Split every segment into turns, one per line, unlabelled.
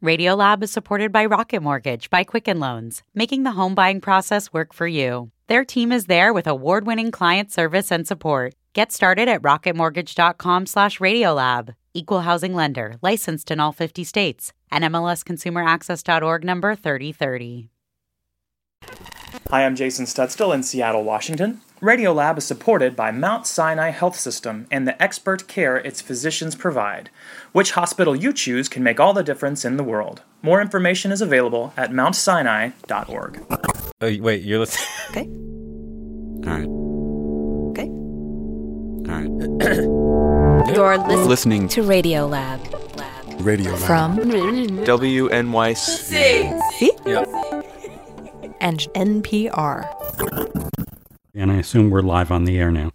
Radiolab is supported by Rocket Mortgage by Quicken Loans, making the home buying process work for you. Their team is there with award-winning client service and support. Get started at rocketmortgage.com/Radiolab. Equal housing lender, licensed in all 50 states. NMLSconsumeraccess.org number 3030.
Hi, I'm Jason Studstill in Seattle, Washington. Radiolab is supported by Mount Sinai Health System and the expert care its physicians provide. Which hospital you choose can make all the difference in the world. More information is available at mountsinai.org.
Oh, wait, you're listening?
Okay.
All right.
Okay.
All right.
You're
Listening
to Radiolab.
Radio Lab.
From
WNYC.
Yep.
and NPR.
And I assume we're live on the air now.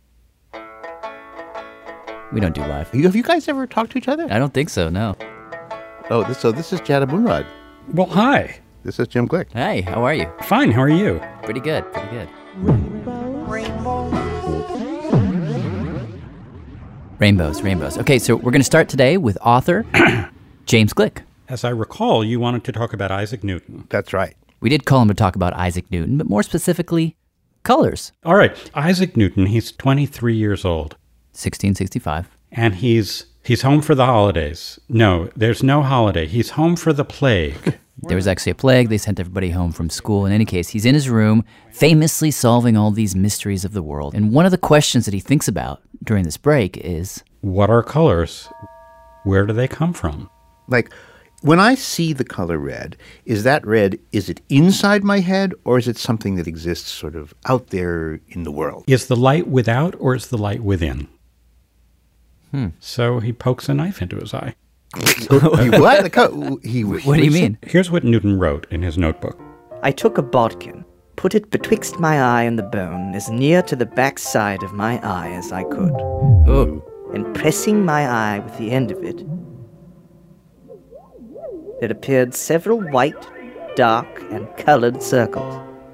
We don't do live.
Have you guys ever talked to each other?
I don't think so, no.
Oh, this is Jad Abumrad.
Well, hi.
This is Jim Glick.
Hey, how are you?
Fine, how are you?
Pretty good, pretty good. Rainbows. Okay, so we're going to start today with author James Glick.
As I recall, you wanted to talk about Isaac Newton.
That's right.
We did call him to talk about Isaac Newton, but more specifically, colors.
All right, Isaac Newton, he's 23 years old.
1665.
And he's home for the holidays. No, there's no holiday. He's home for the plague.
There was actually a plague. They sent everybody home from school. In any case, he's in his room, famously solving all these mysteries of the world. And one of the questions that he thinks about during this break is,
what are colors? Where do they come from?
Like, when I see the color red, is it inside my head, or is it something that exists sort of out there in the world?
Is the light without, or is the light within? So he pokes a knife into his eye.
What?
What do you mean?
Here's what Newton wrote in his notebook.
I took a bodkin, put it betwixt my eye and the bone, as near to the back side of my eye as I could.
Oh.
And pressing my eye with the end of it, there appeared several white, dark, and colored circles.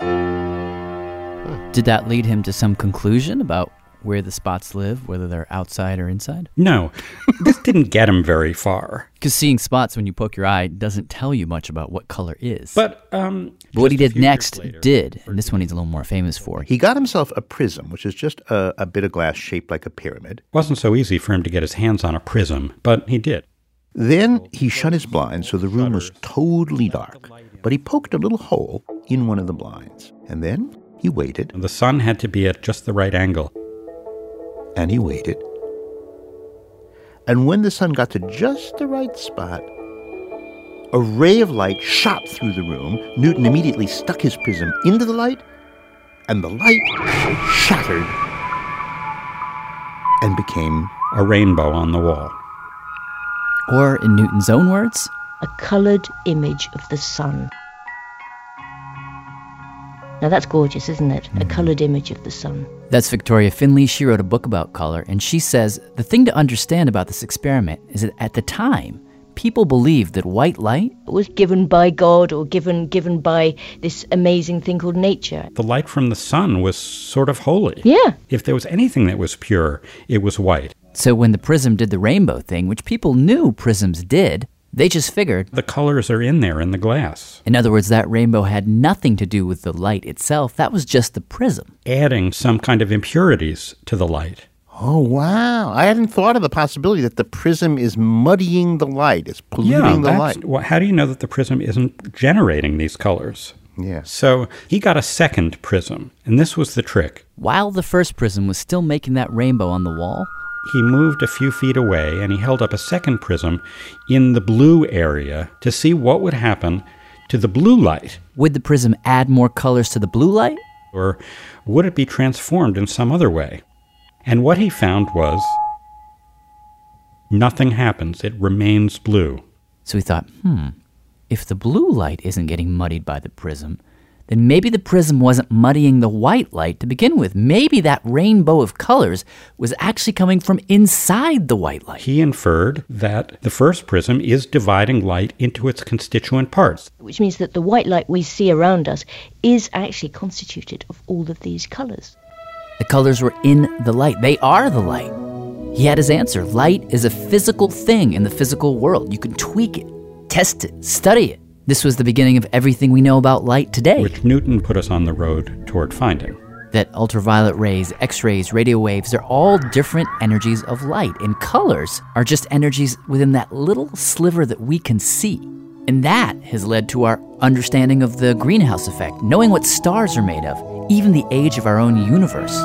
Did that lead him to some conclusion about where the spots live, whether they're outside or inside?
No, this didn't get him very far.
Because seeing spots when you poke your eye doesn't tell you much about what color is.
But
what he did next did, and this one he's a little more famous for.
He got himself a prism, which is just a bit of glass shaped like a pyramid.
It wasn't so easy for him to get his hands on a prism, but he did.
Then he shut his blinds so the room was totally dark, but he poked a little hole in one of the blinds. And then he waited.
The sun had to be at just the right angle.
And he waited. And when the sun got to just the right spot, a ray of light shot through the room. Newton immediately stuck his prism into the light, and the light shattered and became
a rainbow on the wall.
Or, in Newton's own words,
a coloured image of the sun. Now that's gorgeous, isn't it? A coloured image of the sun.
That's Victoria Finlay. She wrote a book about color, and she says the thing to understand about this experiment is that at the time, people believed that white light
was given by God or given by this amazing thing called nature.
The light from the sun was sort of holy.
Yeah.
If there was anything that was pure, it was white.
So when the prism did the rainbow thing, which people knew prisms did, they just figured
the colors are in there in the glass.
In other words, that rainbow had nothing to do with the light itself. That was just the prism.
Adding some kind of impurities to the light.
Oh, wow. I hadn't thought of the possibility that the prism is muddying the light, it's polluting the light.
Well, how do you know that the prism isn't generating these colors?
Yeah.
So he got a second prism, and this was the trick.
While the first prism was still making that rainbow on the wall,
he moved a few feet away and he held up a second prism in the blue area to see what would happen to the blue light.
Would the prism add more colors to the blue light?
Or would it be transformed in some other way? And what he found was nothing happens. It remains blue.
So he thought, if the blue light isn't getting muddied by the prism, then maybe the prism wasn't muddying the white light to begin with. Maybe that rainbow of colors was actually coming from inside the white light.
He inferred that the first prism is dividing light into its constituent parts.
Which means that the white light we see around us is actually constituted of all of these colors.
The colors were in the light. They are the light. He had his answer. Light is a physical thing in the physical world. You can tweak it, test it, study it. This was the beginning of everything we know about light today.
Which Newton put us on the road toward finding.
That ultraviolet rays, X-rays, radio waves, they're all different energies of light. And colors are just energies within that little sliver that we can see. And that has led to our understanding of the greenhouse effect, knowing what stars are made of, even the age of our own universe.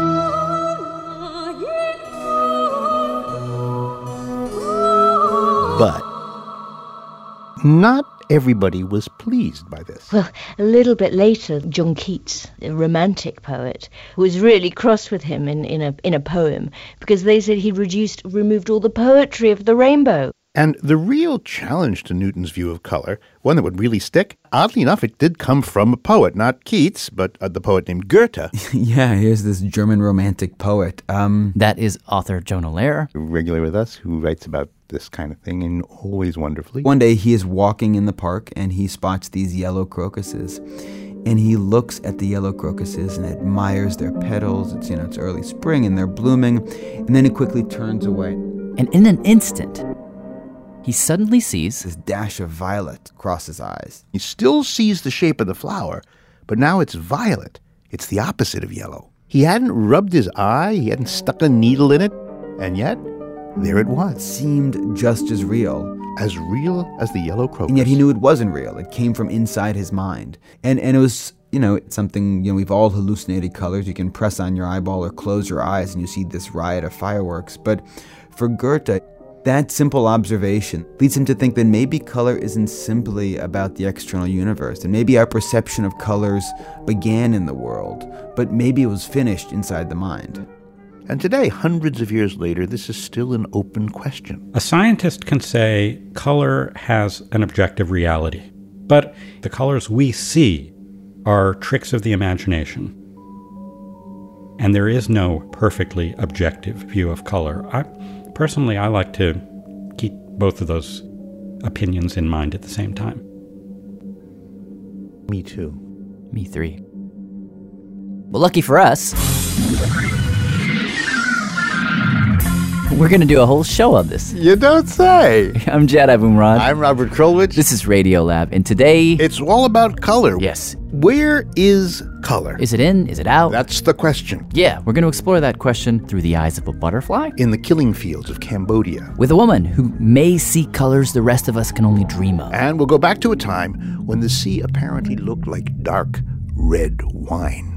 But not everybody was pleased by this.
Well, a little bit later, John Keats, a romantic poet, was really cross with him in a poem because they said he removed all the poetry of the rainbow.
And the real challenge to Newton's view of color, one that would really stick, oddly enough, it did come from a poet, not Keats, but the poet named Goethe.
Yeah, here's this German romantic poet.
That is author Jonah Lehrer.
Regular with us, who writes about this kind of thing, and always wonderfully.
One day he is walking in the park and he spots these yellow crocuses. And he looks at the yellow crocuses and admires their petals. It's early spring and they're blooming. And then he quickly turns away.
And in an instant, he suddenly sees
this dash of violet cross his eyes.
He still sees the shape of the flower, but now it's violet. It's the opposite of yellow. He hadn't rubbed his eye, he hadn't stuck a needle in it, and yet, there it was.
It seemed just as real
as the yellow crocus.
And yet he knew it wasn't real. It came from inside his mind. And it was, something, we've all hallucinated colors. You can press on your eyeball or close your eyes and you see this riot of fireworks. But for Goethe, that simple observation leads him to think that maybe color isn't simply about the external universe, and maybe our perception of colors began in the world, but maybe it was finished inside the mind.
And today, hundreds of years later, this is still an open question.
A scientist can say color has an objective reality, but the colors we see are tricks of the imagination. And there is no perfectly objective view of color. Personally, I like to keep both of those opinions in mind at the same time.
Me too.
Me three. Well, lucky for us, we're going to do a whole show on this.
You don't say.
I'm Jad Abumrad.
I'm Robert Krulwich.
This is Radiolab, and today...
it's all about color.
Yes.
Where is color?
Is it in? Is it out?
That's the question.
Yeah, we're going to explore that question through the eyes of a butterfly.
In the killing fields of Cambodia.
With a woman who may see colors the rest of us can only dream of.
And we'll go back to a time when the sea apparently looked like dark red wine.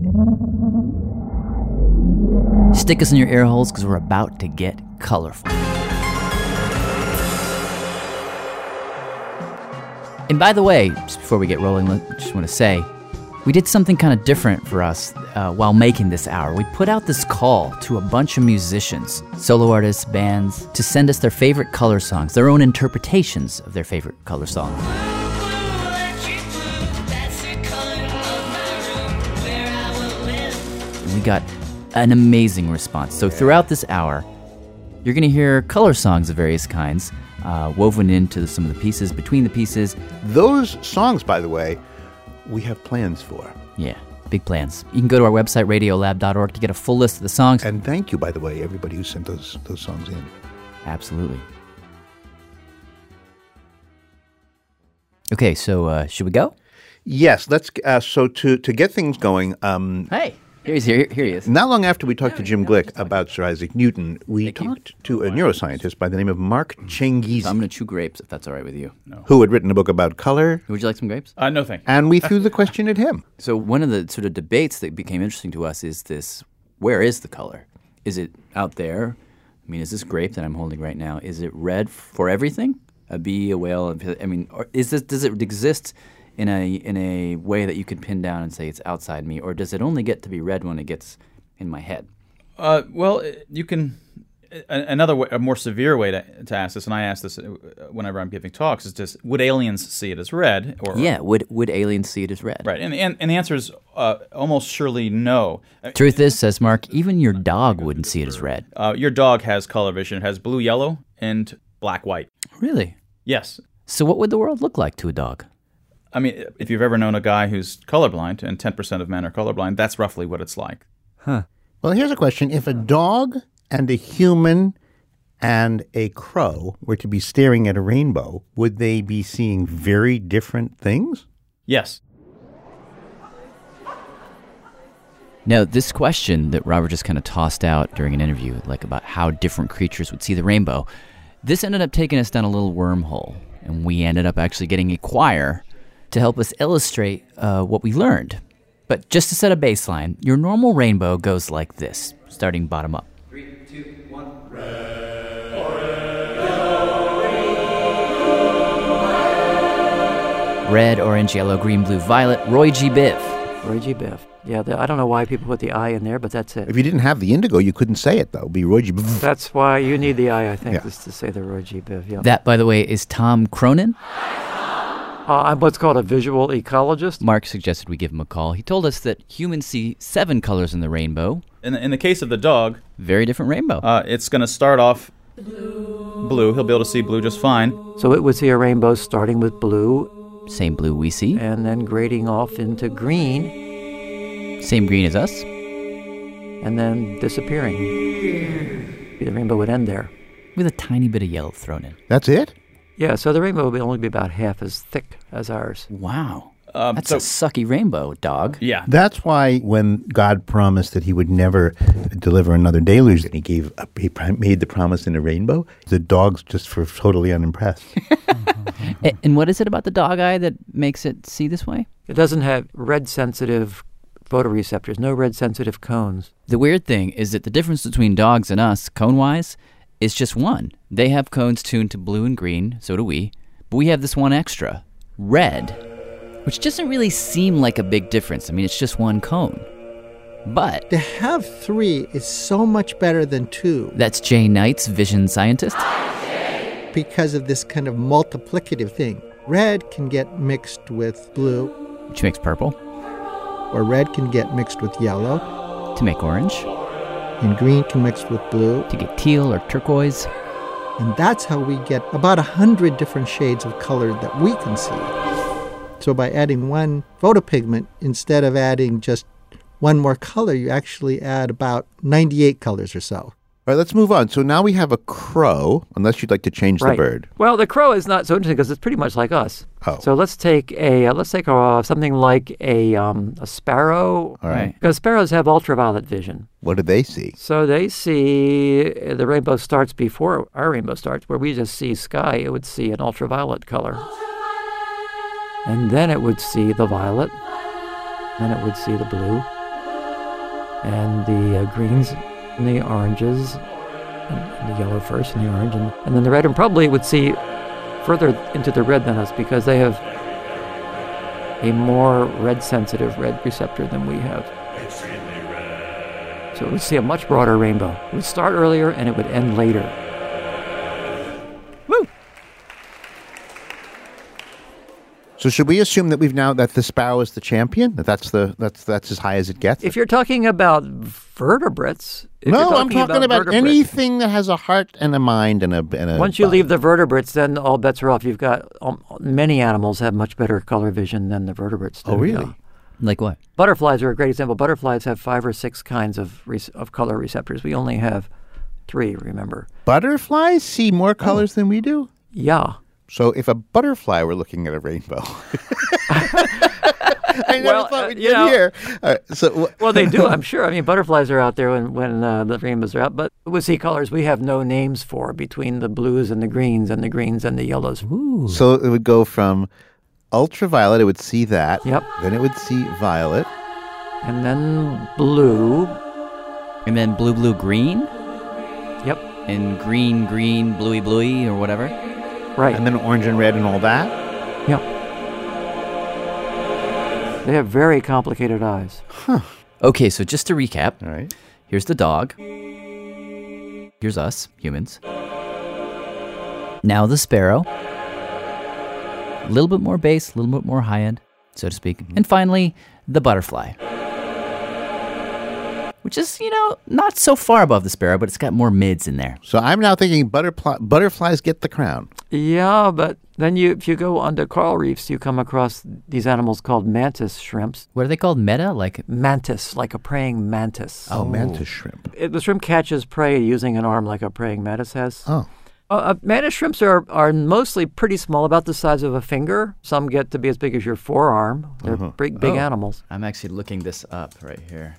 Stick us in your ear holes because we're about to get colorful. And by the way, just before we get rolling, I just want to say, we did something kind of different for us while making this hour. We put out this call to a bunch of musicians, solo artists, bands, to send us their favorite color songs, their own interpretations of their favorite color songs. And we got an amazing response. So throughout this hour, you're going to hear color songs of various kinds woven into some of the pieces, between the pieces.
Those songs, by the way, we have plans for.
Yeah, big plans. You can go to our website, radiolab.org, to get a full list of the songs.
And thank you, by the way, everybody who sent those songs in.
Absolutely. Okay, so should we go?
Yes, let's. So to get things going.
Hey. Here he is.
Not long after we talked to Jim Glick about Sir Isaac Newton, we talked to a neuroscientist by the name of Mark Changizi.
I'm going to chew grapes, if that's all right with you.
No.
Who had written a book about color.
Would you like some grapes?
No, thank you.
And we threw the question at him.
So one of the sort of debates that became interesting to us is this, where is the color? Is it out there? I mean, is this grape that I'm holding right now, is it red for everything? A bee, a whale? I mean, or does it exist in a way that you could pin down and say it's outside me, or does it only get to be red when it gets in my head?
Well, you can. Another way, a more severe way to ask this, and I ask this whenever I'm giving talks, is just, would aliens see it as red?
Would aliens see it as red?
Right, and the answer is almost surely no.
Truth is, says Mark, even your dog wouldn't see it as red.
Your dog has color vision. It has blue, yellow, and black, white.
Really?
Yes.
So what would the world look like to a dog?
I mean, if you've ever known a guy who's colorblind, and 10% of men are colorblind, that's roughly what it's like.
Huh. Well, here's a question. If a dog and a human and a crow were to be staring at a rainbow, would they be seeing very different things?
Yes.
Now, this question that Robert just kind of tossed out during an interview, like about how different creatures would see the rainbow, this ended up taking us down a little wormhole, and we ended up actually getting a choir to help us illustrate what we learned. But just to set a baseline, your normal rainbow goes like this, starting bottom up.
3, 2, 1.
Red, orange, yellow, green, blue, violet. Roy G. Biv.
Roy G. Biv. Yeah, I don't know why people put the I in there, but that's it.
If you didn't have the indigo, you couldn't say it, though. It would be Roy G.
That's why you need the I think,
Yeah.
just to say the Roy G. Biv. Yeah.
That, by the way, is Tom Cronin.
I'm what's called a visual ecologist.
Mark suggested we give him a call. He told us that humans see 7 colors in the rainbow.
In the case of the dog,
very different rainbow.
It's going to start off blue. He'll be able to see blue just fine.
So it would see a rainbow starting with blue.
Same blue we see.
And then grading off into green.
Same green as us.
And then disappearing. The rainbow would end there.
With a tiny bit of yellow thrown in.
That's it?
Yeah, so the rainbow would only be about half as thick as ours.
Wow. That's a sucky rainbow, dog.
Yeah.
That's why when God promised that he would never deliver another deluge, and he made the promise in a rainbow, the dogs just were totally unimpressed.
And what is it about the dog eye that makes it see this way?
It doesn't have red-sensitive photoreceptors, no red-sensitive cones.
The weird thing is that the difference between dogs and us, cone-wise, is just one. They have cones tuned to blue and green, so do we. But we have this one extra, red, which doesn't really seem like a big difference. I mean, it's just one cone. But
to have 3 is so much better than 2.
That's Jay Knight's vision scientist.
Because of this kind of multiplicative thing. Red can get mixed with blue.
Which makes purple.
Or red can get mixed with yellow.
To make orange.
And green can mix with blue.
To get teal or turquoise.
And that's how we get about 100 different shades of color that we can see. So by adding one photopigment, instead of adding just one more color, you actually add about 98 colors or so.
All right, let's move on. So now we have a crow, unless you'd like to change the bird.
Well, the crow is not so interesting because it's pretty much like us.
Oh.
So let's take something like a sparrow.
All right.
Because sparrows have ultraviolet vision.
What do they see?
So they see the rainbow starts before our rainbow starts, where we just see sky. It would see an ultraviolet color. And then it would see the violet. Then it would see the blue. And the greens and the oranges. And the yellow first and the orange. And then the red. And probably would see further into the red than us because they have a more red-sensitive red receptor than we have.
Extremely red.
So it would see a much broader rainbow. It would start earlier and it would end later.
Woo!
So should we assume that that the sparrow is the champion? That's as high as it gets?
If you're talking about vertebrates...
No, I'm talking about anything that has a heart and a mind and a
Once you leave the vertebrates, then all bets are off. You've got many animals have much better color vision than the vertebrates do.
Oh, really?
Yeah.
Like what?
Butterflies are a great example. Butterflies have 5 or 6 kinds of color receptors. We only have 3, remember.
Butterflies see more colors than we do?
Yeah.
So if a butterfly were looking at a rainbow... I never thought we'd get here.
Well, they do, I'm sure. I mean, butterflies are out there when the rainbows are out. But we see colors we have no names for between the blues and the greens and the yellows.
Ooh.
So it would go from ultraviolet, it would see that.
Yep.
Then it would see violet.
And then blue.
And then blue, blue, green?
Yep.
And green, green, bluey, bluey, or whatever?
Right.
And then orange and red and all that?
Yep. They have very complicated eyes.
Huh.
Okay, so just to recap.
All right.
Here's the dog. Here's us, humans. Now the sparrow. A little bit more base, a little bit more high end, so to speak. And finally, the butterfly. which is, not so far above the sparrow, but it's got more mids in there.
So I'm now thinking butterflies get the crown.
Yeah, but then if you go onto coral reefs, you come across these animals called mantis shrimps.
What are they called? Meta? Like
mantis, like a praying mantis.
Oh, mantis shrimp.
The shrimp catches prey using an arm like a praying mantis has.
Oh.
Mantis shrimps are mostly pretty small, about the size of a finger. Some get to be as big as your forearm. They're big animals.
I'm actually looking this up right here.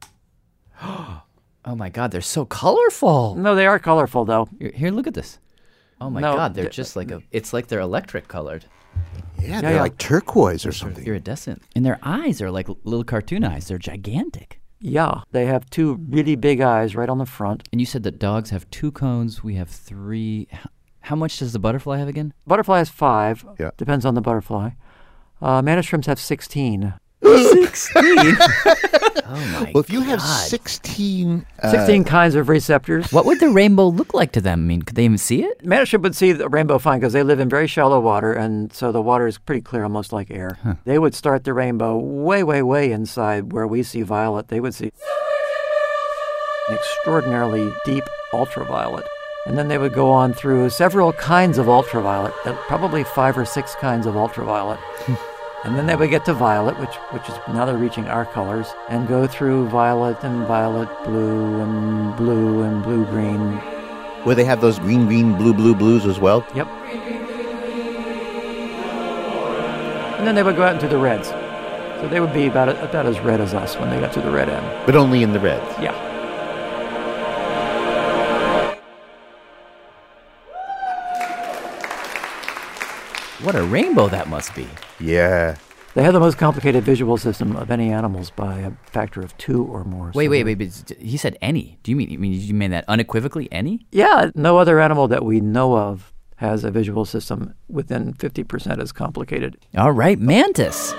Oh my God, they're so colorful.
No, they are colorful though.
Here, look at this. Oh my God, they're just it's like they're electric colored.
Yeah, they're like turquoise or something.
Iridescent. And their eyes are like little cartoon eyes. They're gigantic.
Yeah, they have 2 really big eyes right on the front.
And you said that dogs have 2 cones. We have 3. How much does the butterfly have again?
Butterfly has 5.
Yeah.
Depends on the butterfly. Mantis shrimps have 16.
16? Oh my
Well, if you
God.
have 16...
16 kinds of receptors.
What would the rainbow look like to them? I mean, could they even see it?
Mantis shrimp would see the rainbow fine because they live in very shallow water, and so the water is pretty clear, almost like air.
Huh.
They would start the rainbow way, way, way inside where we see violet. They would see an extraordinarily deep ultraviolet. And then they would go on through several kinds of ultraviolet, probably 5 or 6 kinds of ultraviolet. And then they would get to violet, which is now they're reaching our colors, and go through violet and violet blue and blue and blue green.
Where they have those green, blue, blues as well?
Yep. And then they would go out into the reds. So they would be about as red as us when they got to the red end.
But only in the reds?
Yeah.
What a rainbow that must be.
Yeah.
They have the most complicated visual system of any animals by a factor of 2 or more.
Wait. He said any. Do you mean that unequivocally, any?
Yeah. No other animal that we know of has a visual system within 50% as complicated.
All right, mantis.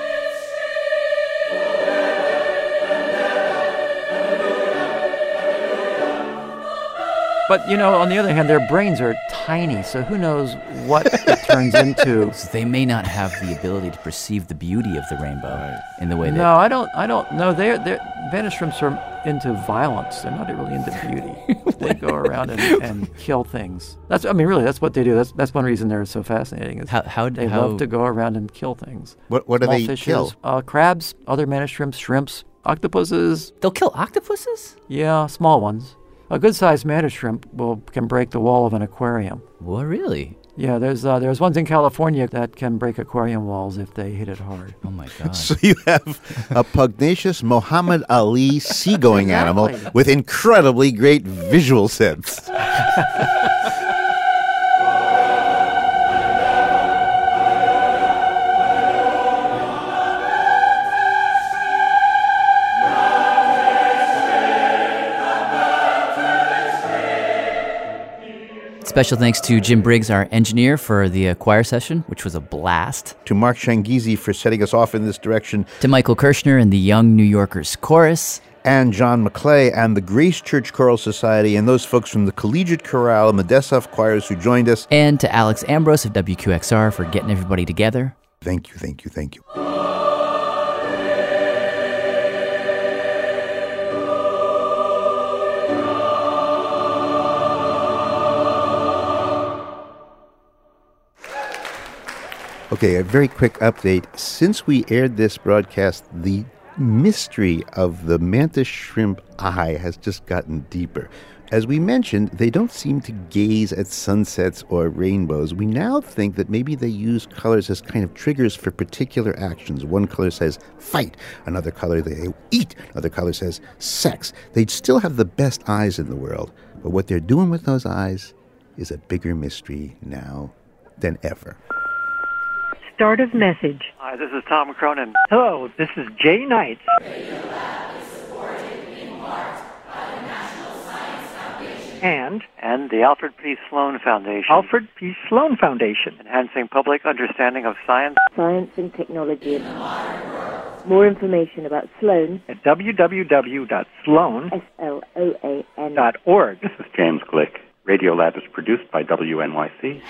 But, on the other hand, their brains are tiny, so who knows what it turns into.
So they may not have the ability to perceive the beauty of the rainbow in the way that...
No, I don't know. Mantis shrimps are into violence. They're not really into beauty. They go around and kill things. That's what they do. That's one reason they're so fascinating. Is they love to go around and kill things.
What do
Small
they
fishes,
kill?
Crabs, other mantis shrimps, octopuses.
They'll kill octopuses?
Yeah, small ones. A good-sized mantis shrimp can break the wall of an aquarium.
What, really?
Yeah, there's ones in California that can break aquarium walls if they hit it hard.
Oh my God!
So you have a pugnacious Muhammad Ali seagoing animal with incredibly great visual sense.
Special thanks to Jim Briggs, our engineer, for the choir session, which was a blast.
To Mark Shangizi for setting us off in this direction.
To Michael Kirshner and the Young New Yorkers Chorus.
And John McClay and the Grace Church Choral Society and those folks from the Collegiate Chorale and the Dessau choirs who joined us.
And to Alex Ambrose of WQXR for getting everybody together.
Thank you. Okay, a very quick update. Since we aired this broadcast, the mystery of the mantis shrimp eye has just gotten deeper. As we mentioned, they don't seem to gaze at sunsets or rainbows. We now think that maybe they use colors as kind of triggers for particular actions. One color says fight, another color they eat, another color says sex. They'd still have the best eyes in the world, but what they're doing with those eyes is a bigger mystery now than ever.
Start of message.
Hi, this is Tom Cronin.
Hello, this is Jay Knight.
And the Alfred P. Sloan Foundation.
Alfred P. Sloan Foundation.
Enhancing public understanding of science.
Science and technology in the modern world. More information about Sloan
at www.sloan.org.
This is James Glick. Radiolab is produced by WNYC.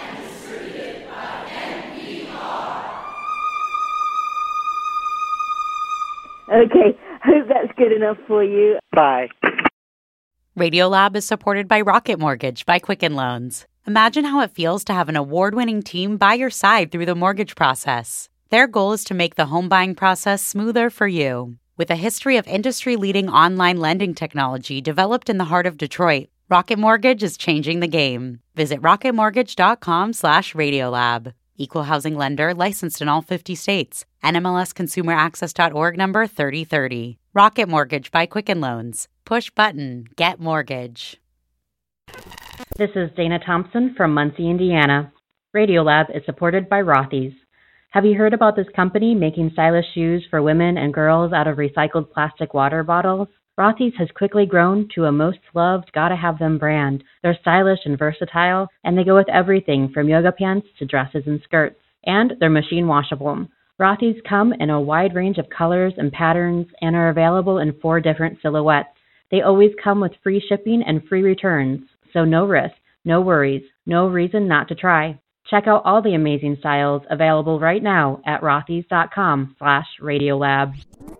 Okay, Hope that's good enough for you.
Bye.
Radiolab is supported by Rocket Mortgage by Quicken Loans. Imagine how it feels to have an award-winning team by your side through the mortgage process. Their goal is to make the home buying process smoother for you. With a history of industry-leading online lending technology developed in the heart of Detroit, Rocket Mortgage is changing the game. Visit rocketmortgage.com/Radiolab. Equal housing lender licensed in all 50 states. NMLSconsumeraccess.org number 3030. Rocket Mortgage by Quicken Loans. Push button. Get mortgage.
This is Dana Thompson from Muncie, Indiana. Radiolab is supported by Rothy's. Have you heard about this company making stylish shoes for women and girls out of recycled plastic water bottles? Rothy's has quickly grown to a most loved Gotta Have Them brand. They're stylish and versatile, and they go with everything from yoga pants to dresses and skirts. And they're machine washable. Rothy's come in a wide range of colors and patterns and are available in 4 different silhouettes. They always come with free shipping and free returns, so no risk, no worries, no reason not to try. Check out all the amazing styles available right now at rothys.com/Radiolab.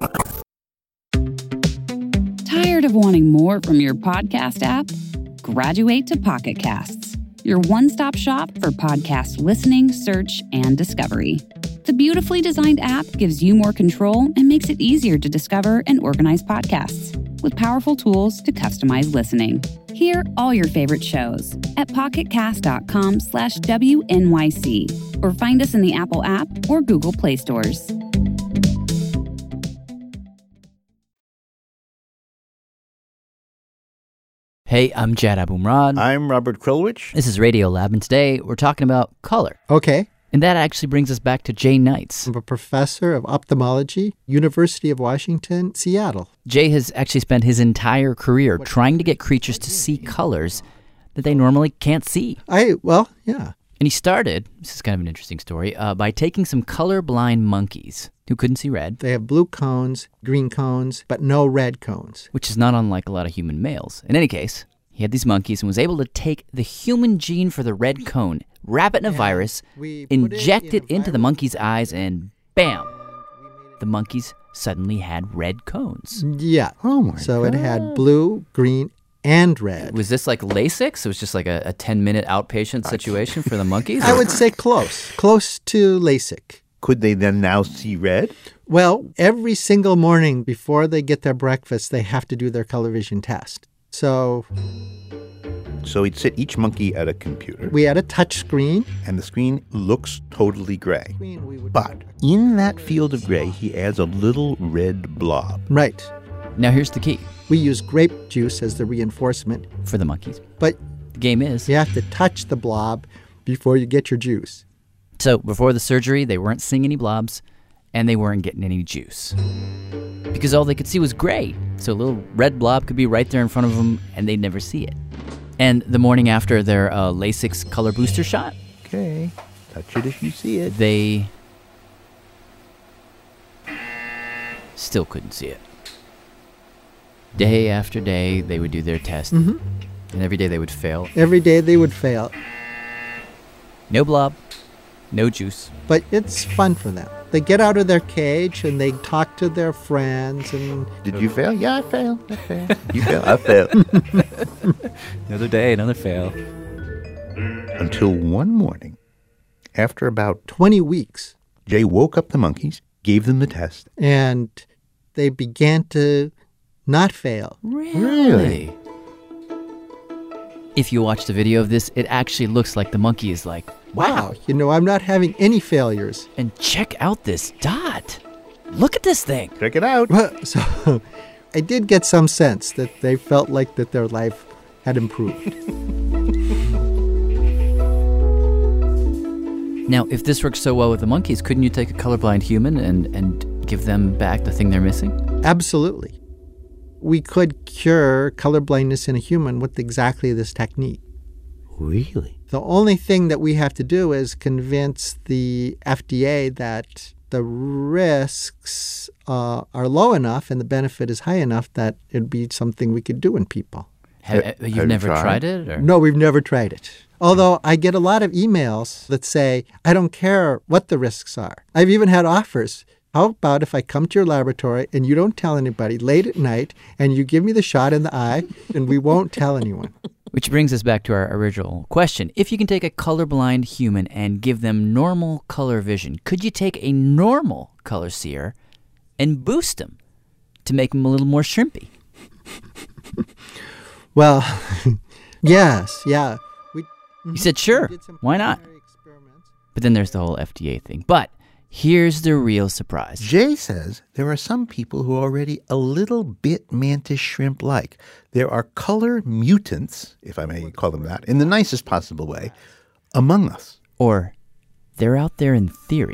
Tired of wanting more from your podcast app? Graduate to Pocket Casts, your one-stop shop for podcast listening, search, and discovery. The beautifully designed app gives you more control and makes it easier to discover and organize podcasts with powerful tools to customize listening. Hear all your favorite shows at pocketcast.com/WNYC or find us in the Apple app or Google Play stores.
Hey, I'm Jad Abumrad.
I'm Robert Krulwich.
This is Radiolab, and today we're talking about color.
Okay.
And that actually brings us back to Jay Knights.
I'm a professor of ophthalmology, University of Washington, Seattle.
Jay has actually spent his entire career trying to get creatures to see colors that they normally can't see.
Yeah.
And he started, this is kind of an interesting story, by taking some colorblind monkeys who couldn't see red.
They have blue cones, green cones, but no red cones.
Which is not unlike a lot of human males. In any case, he had these monkeys and was able to take the human gene for the red cone, wrap it in a virus, inject it into the monkey's eyes, and bam! The monkeys suddenly had red cones.
Yeah.
Oh my
So
God.
it had blue, green, and red.
Was this like LASIK? It was just like a 10-minute outpatient situation for the monkeys?
I would say close to LASIK.
Could they then now see red?
Well, every single morning before they get their breakfast, they have to do their color vision test. So
he'd sit each monkey at a computer.
We had a touch screen.
And the screen looks totally gray. But in that field of gray, he adds a little red blob.
Right.
Now here's the key.
We use grape juice as the reinforcement.
For the monkeys.
But
the game is
you have to touch the blob before you get your juice.
So before the surgery, they weren't seeing any blobs, and they weren't getting any juice. Because all they could see was gray. So a little red blob could be right there in front of them, and they'd never see it. And the morning after their LASIK's color booster shot,
okay, touch it if you see it,
they still couldn't see it. Day after day, they would do their test, and every day they would fail.
Every day they would fail.
No blob, no juice.
But it's fun for them. They get out of their cage and they talk to their friends. And
did you fail? Yeah, I failed. You failed? I failed.
Another day, another fail.
Until one morning, after about
20 weeks,
Jay woke up the monkeys, gave them the test.
And they began to not fail.
Really? If you watch the video of this, it actually looks like the monkey is like, wow.
I'm not having any failures.
And check out this dot. Look at this thing.
Check it out.
So I did get some sense that they felt like that their life had improved.
Now, if this works so well with the monkeys, couldn't you take a colorblind human and give them back the thing they're missing?
Absolutely. We could cure colorblindness in a human with exactly this technique.
Really?
The only thing that we have to do is convince the FDA that the risks are low enough and the benefit is high enough that it'd be something we could do in people.
You've never tried it? Or?
No, we've never tried it. Although I get a lot of emails that say, I don't care what the risks are. I've even had offers How about if I come to your laboratory and you don't tell anybody late at night and you give me the shot in the eye and we won't tell anyone?
Which brings us back to our original question. If you can take a colorblind human and give them normal color vision, could you take a normal color seer and boost them to make them a little more shrimpy?
Well, yes, yeah.
You said sure, why not? But then there's the whole FDA thing. But here's the real surprise.
Jay says there are some people who are already a little bit mantis shrimp-like. There are color mutants, if I may call them that, in the nicest possible way, among us.
Or they're out there in theory.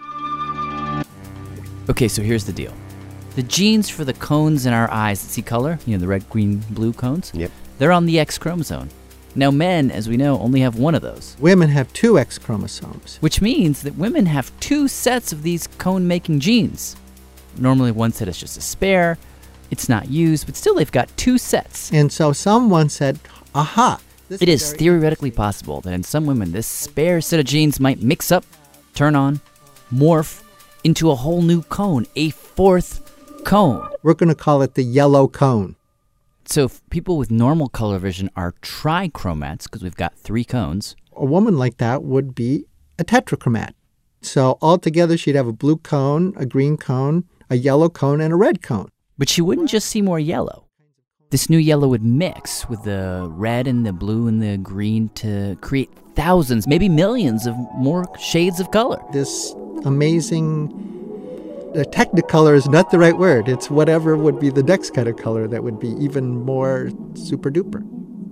Okay, so here's the deal. The genes for the cones in our eyes that see color, the red, green, blue cones, they're on the X chromosome. Now, men, as we know, only have one of those.
Women have 2 X chromosomes.
Which means that women have 2 sets of these cone-making genes. Normally, one set is just a spare. It's not used, but still they've got 2 sets.
And so someone said, aha.
It is theoretically possible that in some women, this spare set of genes might mix up, turn on, morph into a whole new cone, a 4th cone.
We're going to call it the yellow cone.
So if people with normal color vision are trichromats, because we've got 3 cones.
A woman like that would be a tetrachromat. So altogether, she'd have a blue cone, a green cone, a yellow cone, and a red cone.
But she wouldn't just see more yellow. This new yellow would mix with the red and the blue and the green to create thousands, maybe millions of more shades of color.
This amazing... The technicolor is not the right word. It's whatever would be the next kind of color that would be even more super duper.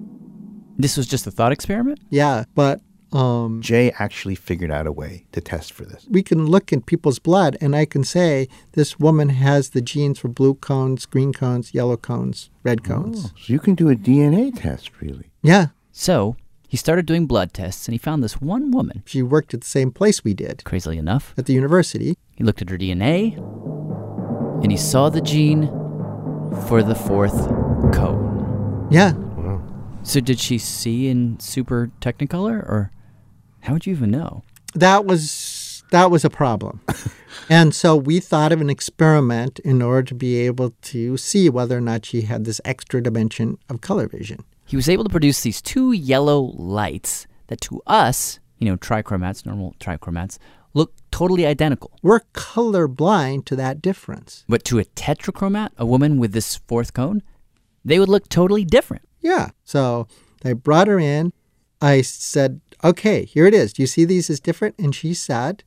This was just a thought experiment?
Yeah, but...
Jay actually figured out a way to test for this.
We can look in people's blood and I can say this woman has the genes for blue cones, green cones, yellow cones, red cones.
Oh, so you can do a DNA test, really?
Yeah.
So he started doing blood tests and he found this one woman.
She worked at the same place we did.
Crazily enough.
At the university.
He looked at her DNA, and he saw the gene for the 4th cone.
Yeah.
Wow.
So did she see in super Technicolor, or how would you even know?
That was a problem. And so we thought of an experiment in order to be able to see whether or not she had this extra dimension of color vision.
He was able to produce these 2 yellow lights that to us, trichromats, normal trichromats, look totally identical.
We're colorblind to that difference.
But to a tetrachromat, a woman with this 4th cone, they would look totally different.
Yeah. So I brought her in. I said, okay, here it is. Do you see these as different? And she said,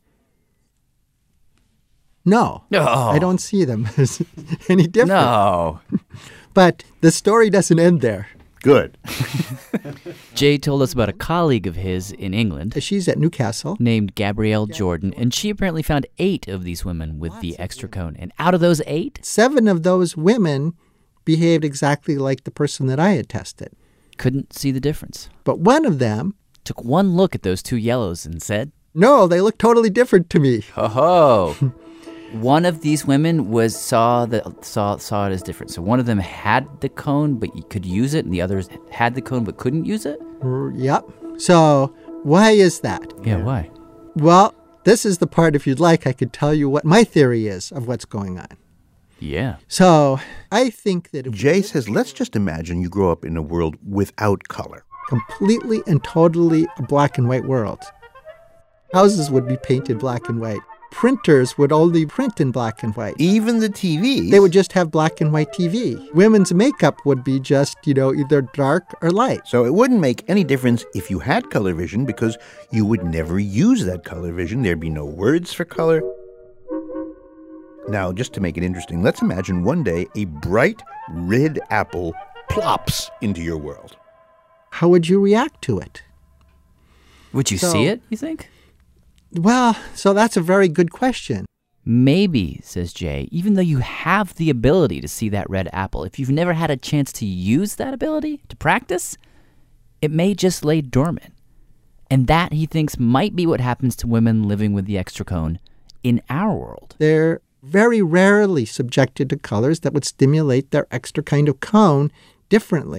no. I don't see them as any different.
No.
But the story doesn't end there.
Good.
Jay told us about a colleague of his in England.
She's at Newcastle.
Named Gabrielle Jordan, and she apparently found 8 of these women with the extra cone. And out of those 8...
7 of those women behaved exactly like the person that I had tested.
Couldn't see the difference.
But one of them...
took one look at those 2 yellows and said...
no, they look totally different to me.
Ho-ho! One of these women saw it as different. So one of them had the cone, but you could use it, and the others had the cone, but couldn't use it?
Yep. So why is that?
Yeah, why?
Well, this is the part, if you'd like, I could tell you what my theory is of what's going on.
Yeah.
So I think that...
Jay says, let's just imagine you grow up in a world without color.
Completely and totally a black and white world. Houses would be painted black and white. Printers would only print in black and white.
Even the TVs?
They would just have black and white TV. Women's makeup would be just, either dark or light.
So it wouldn't make any difference if you had color vision because you would never use that color vision. There'd be no words for color. Now, just to make it interesting, let's imagine one day a bright red apple plops into your world.
How would you react to it?
Would you see it, you think?
Well, so that's a very good question.
Maybe, says Jay, even though you have the ability to see that red apple, if you've never had a chance to use that ability, to practice, it may just lay dormant. And that, he thinks, might be what happens to women living with the extra cone in our world.
They're very rarely subjected to colors that would stimulate their extra kind of cone differently.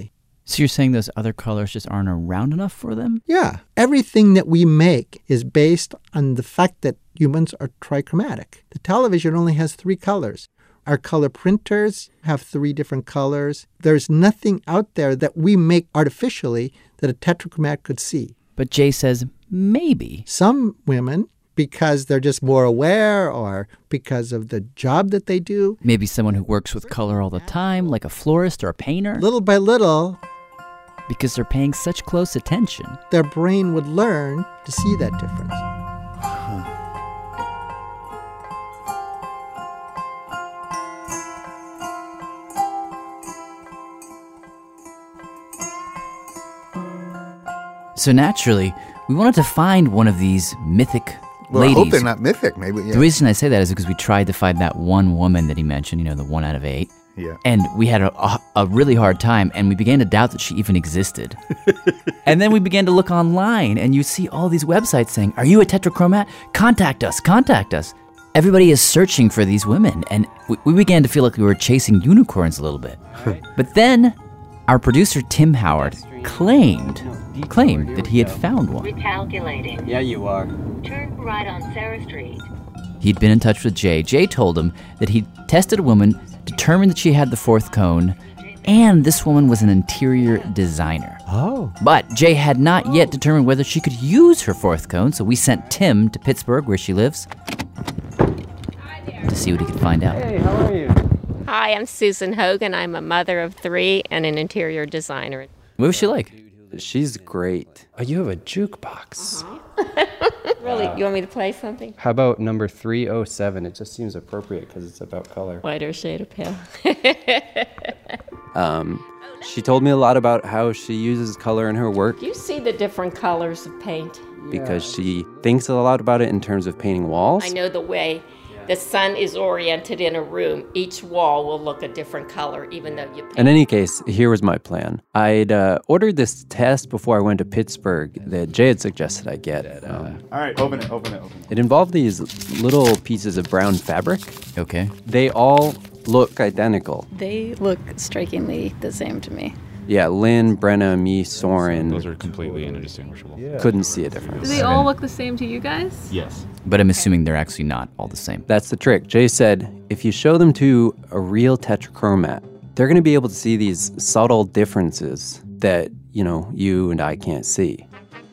So you're saying those other colors just aren't around enough for them?
Yeah. Everything that we make is based on the fact that humans are trichromatic. The television only has 3 colors. Our color printers have 3 different colors. There's nothing out there that we make artificially that a tetrachromat could see.
But Jay says maybe.
Some women, because they're just more aware or because of the job that they do.
Maybe someone who works with color all the time, like a florist or a painter.
Little by little,
because they're paying such close attention,
their brain would learn to see that difference.
So naturally, we wanted to find one of these mythic ladies.
I hope they're not mythic. Maybe. Yeah.
The reason I say that is because we tried to find that one woman that he mentioned, the 1 out of 8.
Yeah.
And we had a really hard time, and we began to doubt that she even existed. And then we began to look online, and you see all these websites saying, "Are you a tetrachromat? Contact us, contact us." Everybody is searching for these women, and we began to feel like we were chasing unicorns a little bit. But then our producer, Tim Howard, claimed that he had found one.
Recalculating.
Yeah, you are.
Turn right on Sarah Street.
He'd been in touch with Jay. Jay told him that he'd tested a woman, determined that she had the 4th cone, and this woman was an interior designer.
Oh.
But Jay had not yet determined whether she could use her 4th cone, so we sent Tim to Pittsburgh, where she lives, to see what he could find out.
Hey, how are you?
Hi, I'm Susan Hogan. I'm a mother of 3 and an interior designer.
What was she like?
She's great. Oh, you have a jukebox.
Really? You want me to play something?
How about number 307? It just seems appropriate because it's about color.
Whiter shade of pale.
She told me a lot about how she uses color in her work.
You see the different colors of paint.
Because she thinks a lot about it in terms of painting walls.
I know the way the sun is oriented in a room. Each wall will look a different color, even though you paint.
In any case, here was my plan. I'd ordered this test before I went to Pittsburgh that Jay had suggested I get.
All right, open it.
It involved these little pieces of brown fabric.
Okay.
They all look identical.
They look strikingly the same to me.
Yeah, Lynn, Brenna, me, Soren.
Those are completely indistinguishable.
Yeah. Couldn't see a difference.
Do they all look the same to you guys?
Yes.
But I'm assuming they're actually not all the same.
That's the trick. Jay said, if you show them to a real tetrachromat, they're going to be able to see these subtle differences that, you and I can't see.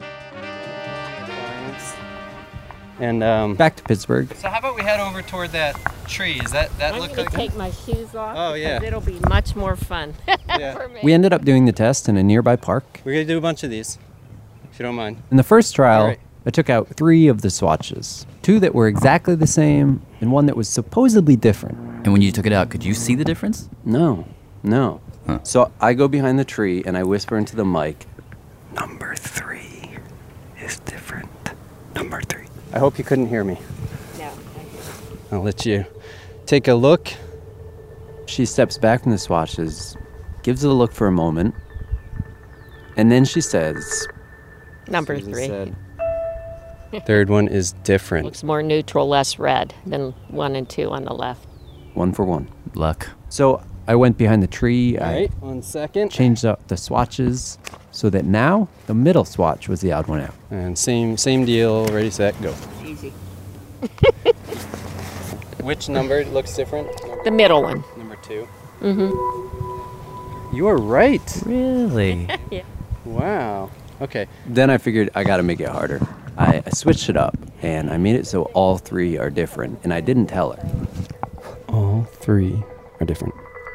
And back to Pittsburgh.
So how about we head over toward that tree? Does that look
I'm
like...
going to take my shoes off.
Oh, yeah.
It'll be much more fun for me.
We ended up doing the test in a nearby park.
We're going to do a bunch of these, if you don't mind.
In the first trial,
Right.
I took out 3 of the swatches. 2 that were exactly the same, and 1 that was supposedly different.
And when you took it out, could you see the difference?
No.
Huh.
So I go behind the tree, and I whisper into the mic, number 3 is different. Number 3. I hope you couldn't hear me.
No.
I'll let you take a look. She steps back from the swatches, gives it a look for a moment, and then she says...
Number
Susan
3.
said, third one is different.
Looks more neutral, less red than 1 and 2 on the left.
1 for 1.
Luck.
So I went behind the tree.
All right, 1 second.
Changed up the swatches so that now the middle swatch was the odd one out.
And same deal, ready, set, go.
Easy.
Which number looks different?
The middle one.
Number 2.
Mm-hmm.
You are right.
Really?
Yeah.
Wow. Okay.
Then I figured I got to make it harder. I switched it up, and I made it so all 3 are different, and I didn't tell her. All 3 are different.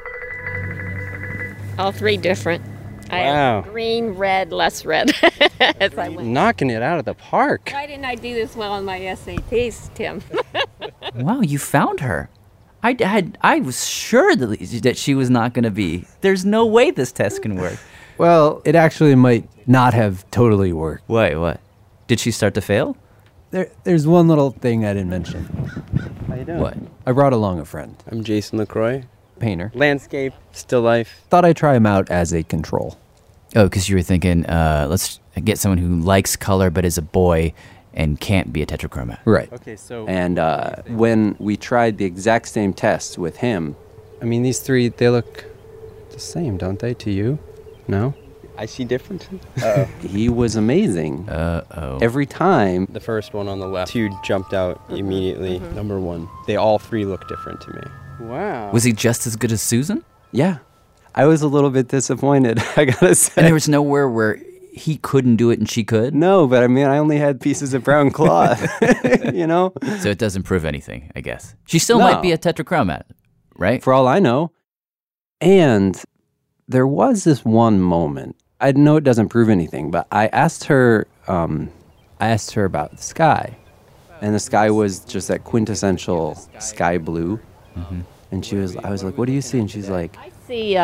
All 3 different. I
Wow.
have green, red, less red. As I went.
Knocking it out of the park.
Why didn't I do this well on my SATs, Tim?
Wow, you found her. I was sure that she was not going to be. There's no way this test can work.
Well, it actually might not have totally worked.
Wait, what? Did she start to fail?
There's one little thing I didn't mention.
How you doing?
What? I brought along a friend.
I'm Jason LaCroix.
Painter.
Landscape, still life.
Thought I'd try him out as a control.
Oh, because you were thinking, let's get someone who likes color but is a boy and can't be a tetrachromat.
Right.
Okay, so...
And when we tried the exact same test with him...
I mean, these 3, they look the same, don't they, to you? No? I see different.
He was amazing. Every time.
The first one on the left, 2 jumped out immediately. Number 1. They all 3 look different to me. Wow.
Was he just as good as Susan?
Yeah. I was a little bit disappointed, I gotta say.
And there was nowhere where he couldn't do it and she could?
No, but I mean, I only had pieces of brown cloth, you know?
So it doesn't prove anything, I guess. She still might be a tetrachromat, right?
For all I know. And there was this one moment. I know it doesn't prove anything, but I asked her about the sky. And the sky was just that quintessential sky blue. Mm-hmm. And I was like, what do you see? And she's like,
I see,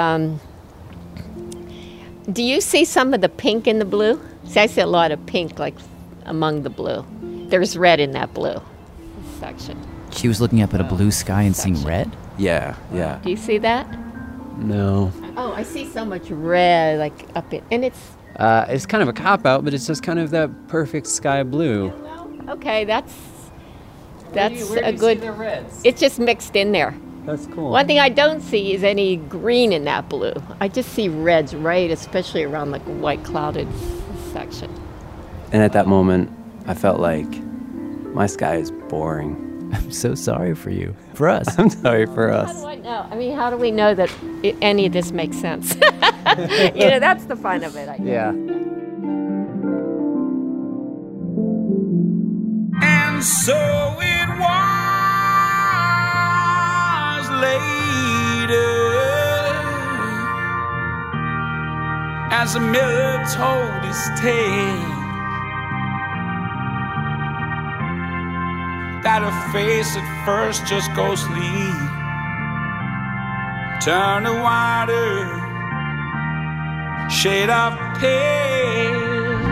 do you see some of the pink in the blue? See, I see a lot of pink, like, among the blue. There's red in that blue section.
She was looking up at a blue sky and seeing red?
Yeah.
Do you see that?
No.
Oh, I see so much red, like, up in, and
it's kind of a cop-out, but it's just kind of that perfect sky blue.
Okay, that's
where do
a
you
good,
see the reds?
It's just mixed in there.
That's cool.
One thing I don't see is any green in that blue. I just see reds, right, especially around like a white clouded section.
And at that moment, I felt like my sky is boring.
I'm so sorry for you. For us.
I'm sorry for us.
How do I know? I mean, how do we know that any of this makes sense? You know, that's the fun of it, I guess.
Yeah.
And so it was later, as the miller told his tale, that her face at first just ghostly turned a whiter shade of pale.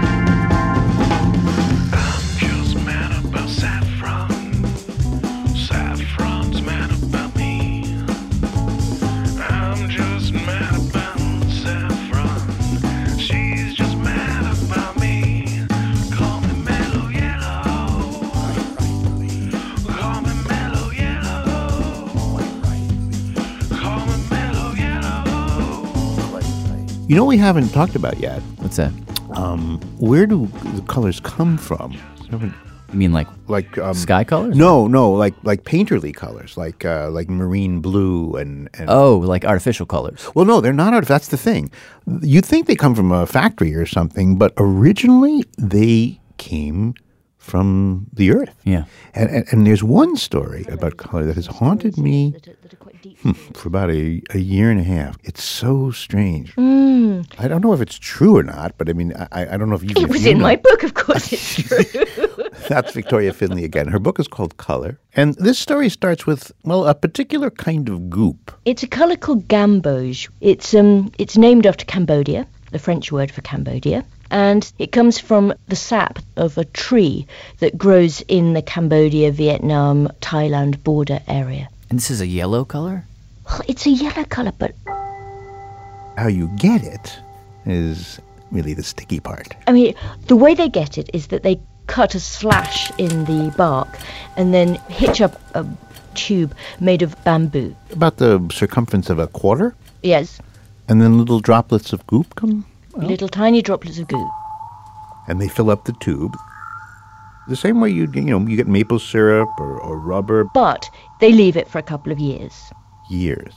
I'm just mad about saffron. Saffron's mad about me. I'm just mad about saffron. She's just mad about me. Call me mellow yellow. Call me mellow yellow. Call me mellow yellow.
You know what we haven't talked about yet?
What's that?
Where do the colors come from?
You mean like sky colors?
No, like painterly colors, like marine blue and
oh, like artificial colors.
Well, no, they're not artificial. That's the thing. You'd think they come from a factory or something, but originally they came from the earth.
Yeah.
And there's one story about color that has haunted me for about a year and a half. It's so strange. I don't know if it's true or not, but I mean, I don't know if you...
It was in my book, of course it's true.
That's Victoria Finley again. Her book is called Color. And this story starts with, well, a particular kind of goop.
It's a colour called gamboge. It's named after Cambodia, the French word for Cambodia. And it comes from the sap of a tree that grows in the Cambodia, Vietnam, Thailand border area.
And this is a yellow color?
Well, it's a yellow colour, but...
How you get it is really the sticky part.
I mean, the way they get it is that they cut a slash in the bark and then hitch up a tube made of bamboo.
About the circumference of a quarter?
Yes.
And then little droplets of goop come out?
Little tiny droplets of goop.
And they fill up the tube. The same way you get maple syrup or rubber.
But they leave it for a couple of years.
Years.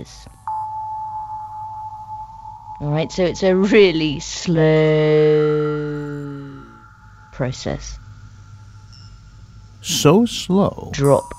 All right, so it's a really slow process.
So slow.
Drop.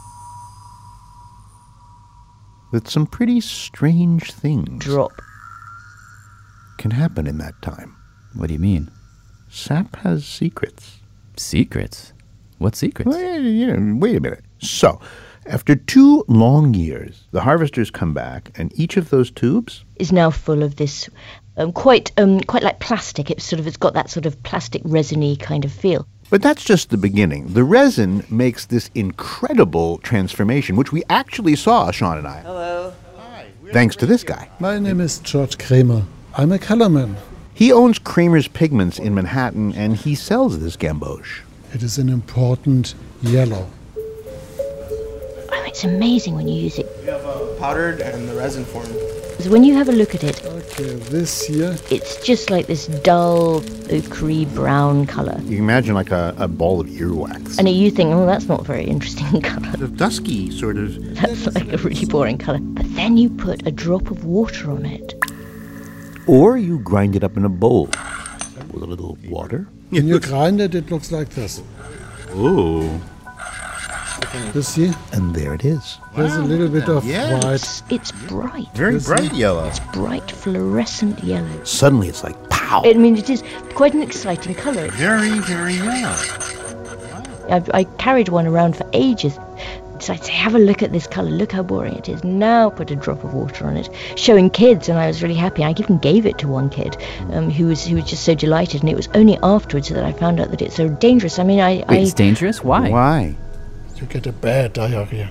That some pretty strange things.
Drop.
Can happen in that time.
What do you mean?
Sap has secrets.
Secrets? What secrets?
Well, wait a minute. So, after 2 long years, the harvesters come back, and each of those tubes
is now full of this quite like plastic. It's got that sort of plastic resiny kind of feel.
But that's just the beginning. The resin makes this incredible transformation, which we actually saw, Sean and I.
Hello.
Thanks to this guy.
My name is George Kramer. I'm a colorman.
He owns Kramer's Pigments in Manhattan, and he sells this gamboge.
It is an important yellow.
Oh, it's amazing when you use it.
You have powdered and the resin form.
So when you have a look at it,
Okay, this here.
it's just like this dull, ochre brown colour.
You can imagine like a ball of earwax.
And you think, oh, that's not a very interesting colour.
The dusky sort of.
That's like a really boring colour. But then you put a drop of water on it.
Or you grind it up in a bowl with a little water.
When you grind it, it looks like this.
Ooh.
You see?
And there it is.
There's a little bit of
Yeah.
white.
It's bright.
Very
This
bright
is-
yellow.
It's bright fluorescent yellow.
Suddenly it's like pow.
I mean, it is quite an exciting colour.
Very, very yellow.
I carried one around for ages. So I'd say, have a look at this colour, look how boring it is. Now put a drop of water on it, showing kids, and I was really happy. I even gave it to one kid who was just so delighted, and it was only afterwards that I found out that it's so dangerous. I mean,
Wait, it's dangerous? Why?
Why?
You get a bad diarrhea.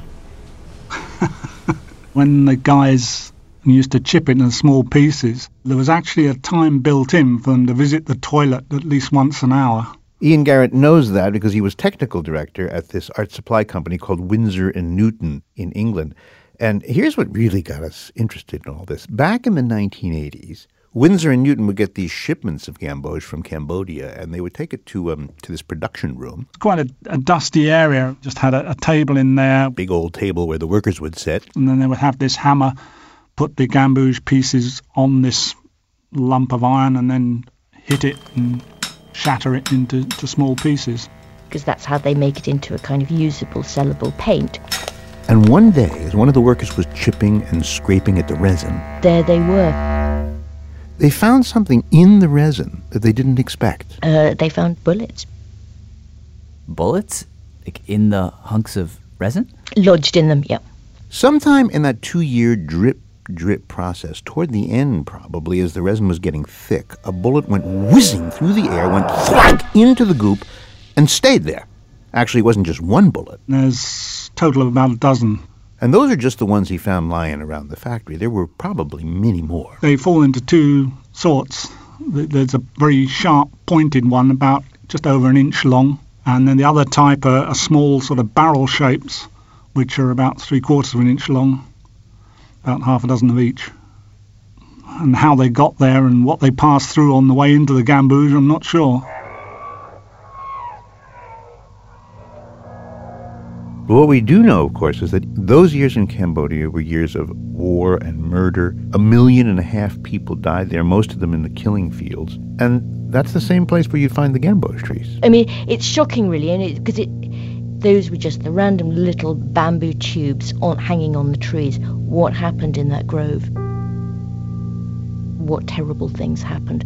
When the guys used to chip it in small pieces, there was actually a time built in for them to visit the toilet at least once an hour.
Ian Garrett knows that because he was technical director at this art supply company called Winsor & Newton in England. And here's what really got us interested in all this. Back in the 1980s, Winsor & Newton would get these shipments of gamboge from Cambodia, and they would take it to this production room.
Quite a dusty area, just had a table in there.
Big old table where the workers would sit.
And then they would have this hammer, put the gamboge pieces on this lump of iron and then hit it and shatter it into small pieces.
because that's how they make it into a kind of usable, sellable paint.
And one day, as one of the workers was chipping and scraping at the resin,
There they were.
they found something in the resin that they didn't expect.
They found bullets
Bullets? Like in the hunks of resin?
lodged in them, yep.
Sometime in that 2-year drip process, toward the end probably, as the resin was getting thick, a bullet went whizzing through the air, went thwack into the goop, and stayed there. Actually, it wasn't just one bullet.
There's a total of about a dozen.
And those are just the ones he found lying around the factory. There were probably many more.
They fall into two sorts. There's a very sharp pointed one about just over an inch long, and then the other type are small sort of barrel shapes, which are about 3/4 of an inch long, about half a dozen of each. And how they got there and what they passed through on the way into the gamboge, I'm not sure.
But what we do know, of course, is that those years in Cambodia were years of war and murder. 1.5 million people died there, most of them in the killing fields. And that's the same place where you find the gamboge trees.
I mean, it's shocking, really, and because those were just the random little bamboo tubes hanging on the trees. What happened in that grove? What terrible things happened?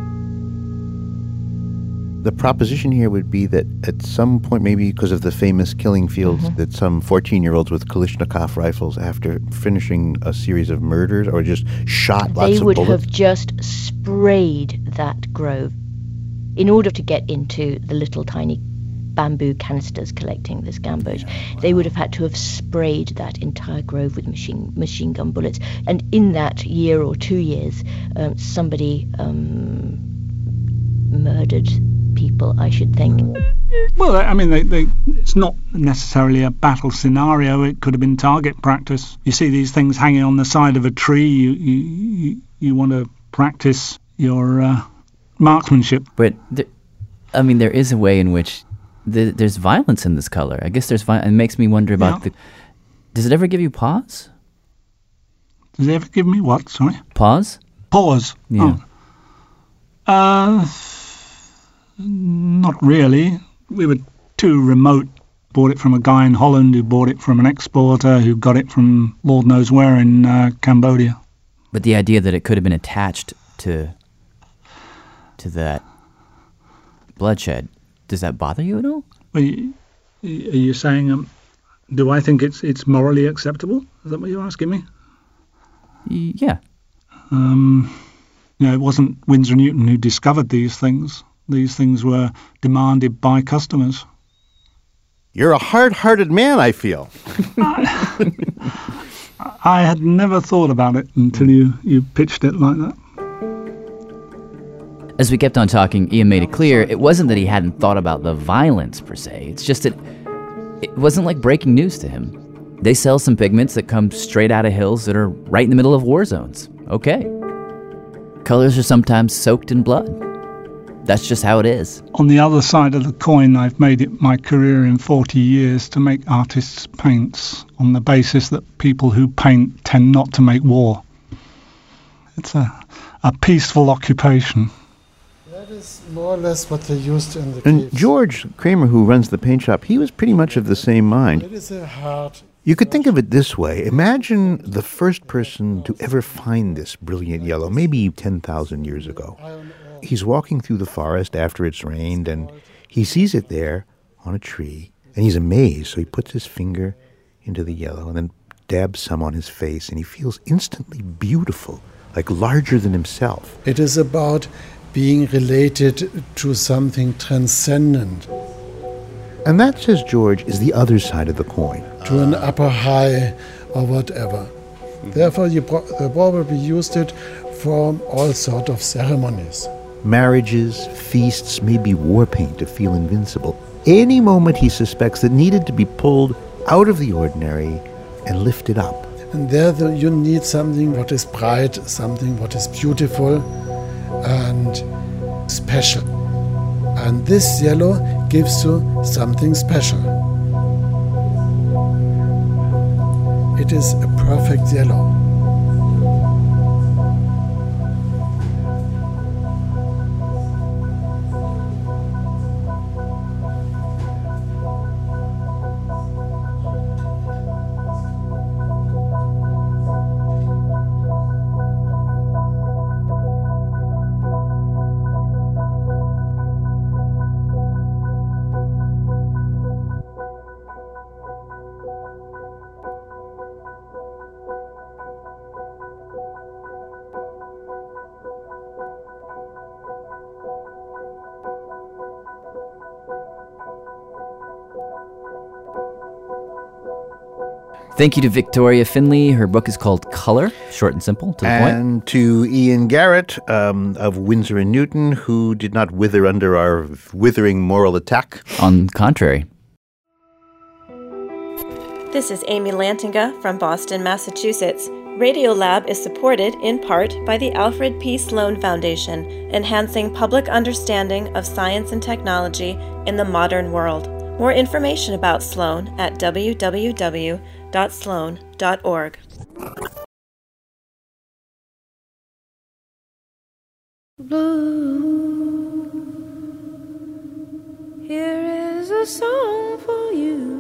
The proposition here would be that at some point, maybe because of the famous killing fields, that some 14-year-olds with Kalashnikov rifles, after finishing a series of murders or just shot lots of bullets.
They would have just sprayed that grove in order to get into the little tiny bamboo canisters collecting this gamboge. They would have had to have sprayed that entire grove with machine gun bullets. And in that year or 2 years, somebody murdered people, I should think.
Well, I mean, it's not necessarily a battle scenario. It could have been target practice. You see these things hanging on the side of a tree. You want to practice your marksmanship.
But, there is a way in which there's violence in this color. I guess there's violence. It makes me wonder about Does it ever give you pause?
Does it ever give me what? Sorry?
Pause?
Pause.
Yeah.
Not really. We were too remote. Bought it from a guy in Holland who bought it from an exporter who got it from Lord knows where in Cambodia.
But the idea that it could have been attached to that bloodshed, does that bother you at all?
Are you saying, do I think it's morally acceptable? Is that what you're asking me?
Yeah.
It wasn't Winsor & Newton who discovered these things. These things were demanded by customers.
You're a hard-hearted man, I feel.
I had never thought about it until you pitched it like that.
As we kept on talking, Ian made it clear it wasn't that he hadn't thought about the violence per se. It's just that it wasn't like breaking news to him. They sell some pigments that come straight out of hills that are right in the middle of war zones. Okay. Colors are sometimes soaked in blood. That's just how it is.
On the other side of the coin, I've made it my career in 40 years to make artists' paints on the basis that people who paint tend not to make war. It's a peaceful occupation.
That is more or less what they used in the
And
caves.
George Kramer, who runs the paint shop, he was pretty much of the same mind.
It is a hard.
You could think of it this way. Imagine the first person to ever find this brilliant yellow, maybe 10,000 years ago. He's walking through the forest after it's rained, and he sees it there on a tree, and he's amazed. So he puts his finger into the yellow and then dabs some on his face, and he feels instantly beautiful, like larger than himself.
It is about being related to something transcendent,
And that, says George, is the other side of the coin.
to an upper high or whatever. Therefore, you probably used it for all sort of ceremonies.
Marriages, feasts, maybe war paint to feel invincible. Any moment he suspects that needed to be pulled out of the ordinary and lifted up.
And there you need something what is bright, something what is beautiful and special. And this yellow gives you something special. It is a perfect yellow.
Thank you to Victoria Finley. Her book is called Color, short and simple, to the point.
And to Ian Garrett of Winsor & Newton, who did not wither under our withering moral attack.
On the contrary.
This is Amy Lantinga from Boston, Massachusetts. Radiolab is supported in part by the Alfred P. Sloan Foundation, enhancing public understanding of science and technology in the modern world. More information about Sloan at www.sloan.org.
Blue, here is a song for you.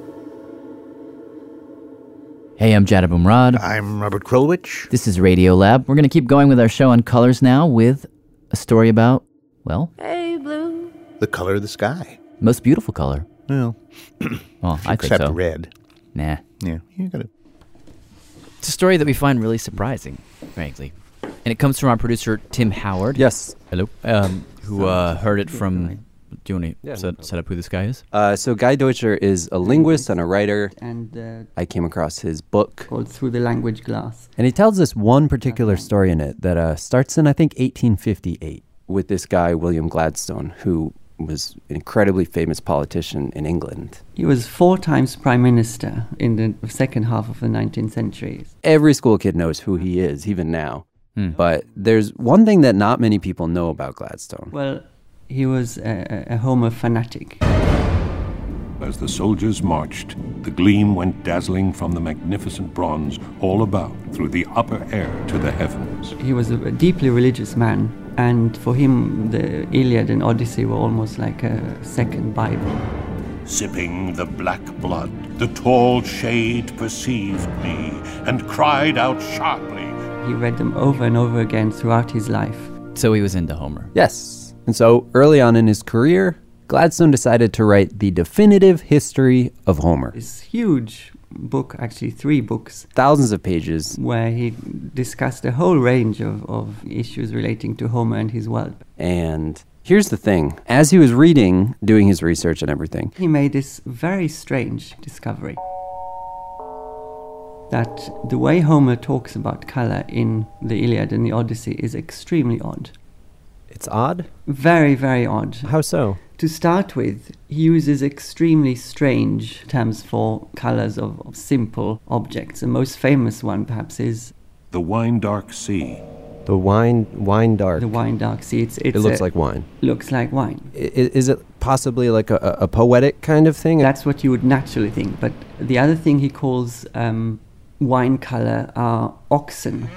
Hey, I'm Jada Bumrad.
I'm Robert Krulwich.
This is Radiolab. We're going to keep going with our show on colors now with a story about, well,
Hey, blue.
The color of the sky.
most beautiful color.
Well,
Well, I think
except
so.
red.
Nah.
Yeah, you got it.
It's a story that we find really surprising, frankly. And it comes from our producer, Tim Howard.
Yes.
Hello. Who heard it from... Do you want to set up who this guy is?
So Guy Deutscher is a linguist and a writer.
And
I came across his book
called Through the Language Glass.
And he tells this one particular story in it that starts in, I think, 1858 with this guy, William Gladstone, who was an incredibly famous politician in England.
He was 4 times prime minister in the second half of the 19th century.
Every school kid knows who he is, even now. But there's one thing that not many people know about Gladstone.
Well, he was a Homer fanatic.
As the soldiers marched, the gleam went dazzling from the magnificent bronze all about through the upper air to the heavens.
He was a deeply religious man, and for him the Iliad and Odyssey were almost like a second Bible.
Sipping the black blood, the tall shade perceived me and cried out sharply.
He read them over and over again throughout his life.
So he was into Homer.
Yes. And so early on in his career, Gladstone decided to write the definitive history of Homer.
This huge book, actually 3 books.
Thousands of pages.
Where he discussed a whole range of issues relating to Homer and his world.
And here's the thing. As he was reading, doing his research and everything,
he made this very strange discovery. That the way Homer talks about color in the Iliad and the Odyssey is extremely odd.
It's odd?
Very, very odd.
How so?
To start with, he uses extremely strange terms for colors of simple objects. The most famous one, perhaps, is
the wine dark sea.
The wine dark.
The wine dark sea.
It looks like wine.
Looks like wine.
Is it possibly like a poetic kind of thing?
That's what you would naturally think. But the other thing he calls wine color are oxen.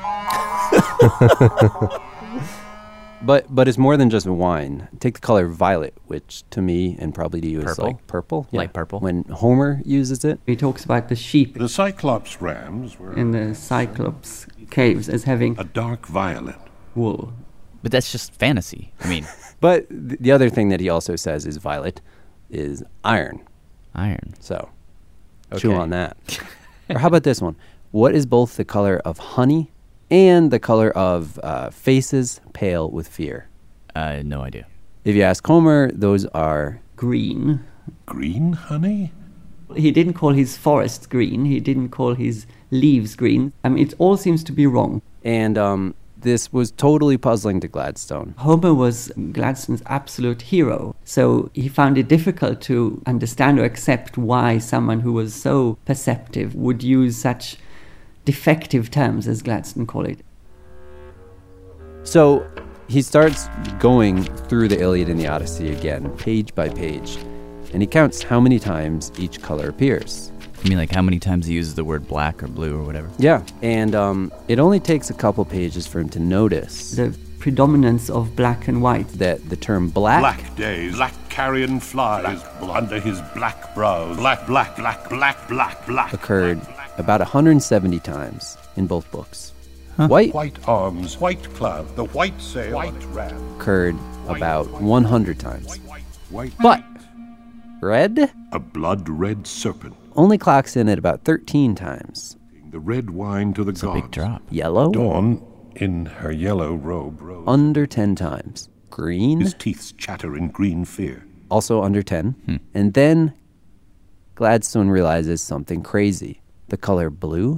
But it's more than just wine. Take the color violet, which to me and probably to you is
Purple.
like purple.
Light purple.
When Homer uses it.
He talks about the sheep
The Cyclops rams were
in the Cyclops caves as having
a dark violet.
wool.
But that's just fantasy. I mean,
But the other thing that he also says is violet is iron.
Iron.
So chew
Okay.
on that. Or how about this one? What is both the color of honey and the color of faces pale with fear?
No idea.
If you ask Homer, those are
green.
Green honey?
He didn't call his forests green. He didn't call his leaves green. I mean, it all seems to be wrong.
And this was totally puzzling to Gladstone.
Homer was Gladstone's absolute hero. So he found it difficult to understand or accept why someone who was so perceptive would use such defective terms, as Gladstone called it.
So he starts going through the Iliad and the Odyssey again, page by page, and he counts how many times each color appears.
You mean like how many times he uses the word black or blue or whatever?
Yeah, and it only takes a couple pages for him to notice
the predominance of black and white.
That the term black...
Black days, black carrion flies under his black brows. Black, black, black, black, black, black.
occurred about 170 times in both books.
Huh.
White arms, white cloud, the white sail, white ram.
Occurred about 100 times.
White.
But red
a blood red serpent.
only clocks in at about 13 times.
The red wine to the
It's
gods.
a big drop.
Yellow
Dawn in her yellow robe rose.
under 10 times. Green
His teeth chatter in green fear.
also under 10. And then Gladstone realizes something crazy. The color blue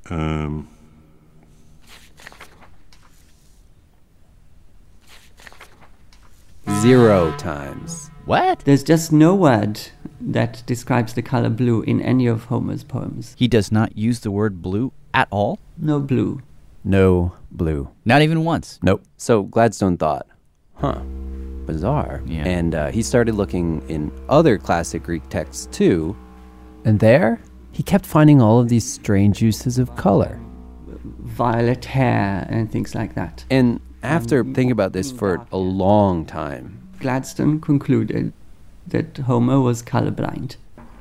0 times.
What?
There's just no word that describes the color blue in any of Homer's poems.
He does not use the word blue at all?
No blue.
No blue.
Not even once?
Nope. So Gladstone thought, bizarre.
Yeah.
And he started looking in other classic Greek texts too. And there, he kept finding all of these strange uses of color.
Violet hair and things like that.
And after thinking about this for a long time,
Gladstone concluded that Homer was colorblind,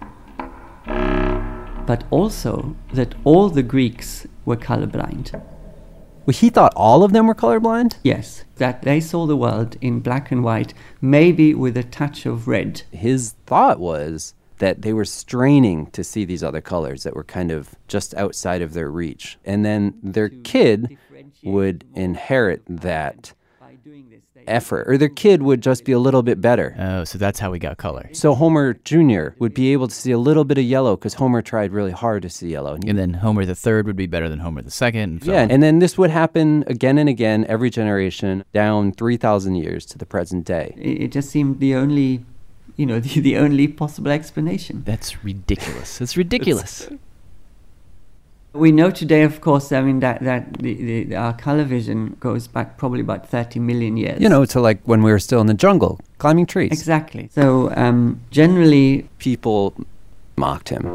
but also that all the Greeks were colorblind.
well, he thought all of them were colorblind?
Yes, that they saw the world in black and white, maybe with a touch of red.
His thought was that they were straining to see these other colors that were kind of just outside of their reach. And then their kid would inherit that effort, or their kid would just be a little bit better.
Oh, so that's how we got color.
So Homer Jr. would be able to see a little bit of yellow because Homer tried really hard to see yellow.
And then Homer the Third would be better than Homer the Second. And so
Yeah,
on.
and then this would happen again and again, every generation, down 3,000 years to the present day.
It just seemed the only, the only possible explanation.
That's ridiculous. It's ridiculous.
We know today, of course, that our color vision goes back probably about 30 million years.
To like when we were still in the jungle, climbing trees.
Exactly. So generally,
people mocked him.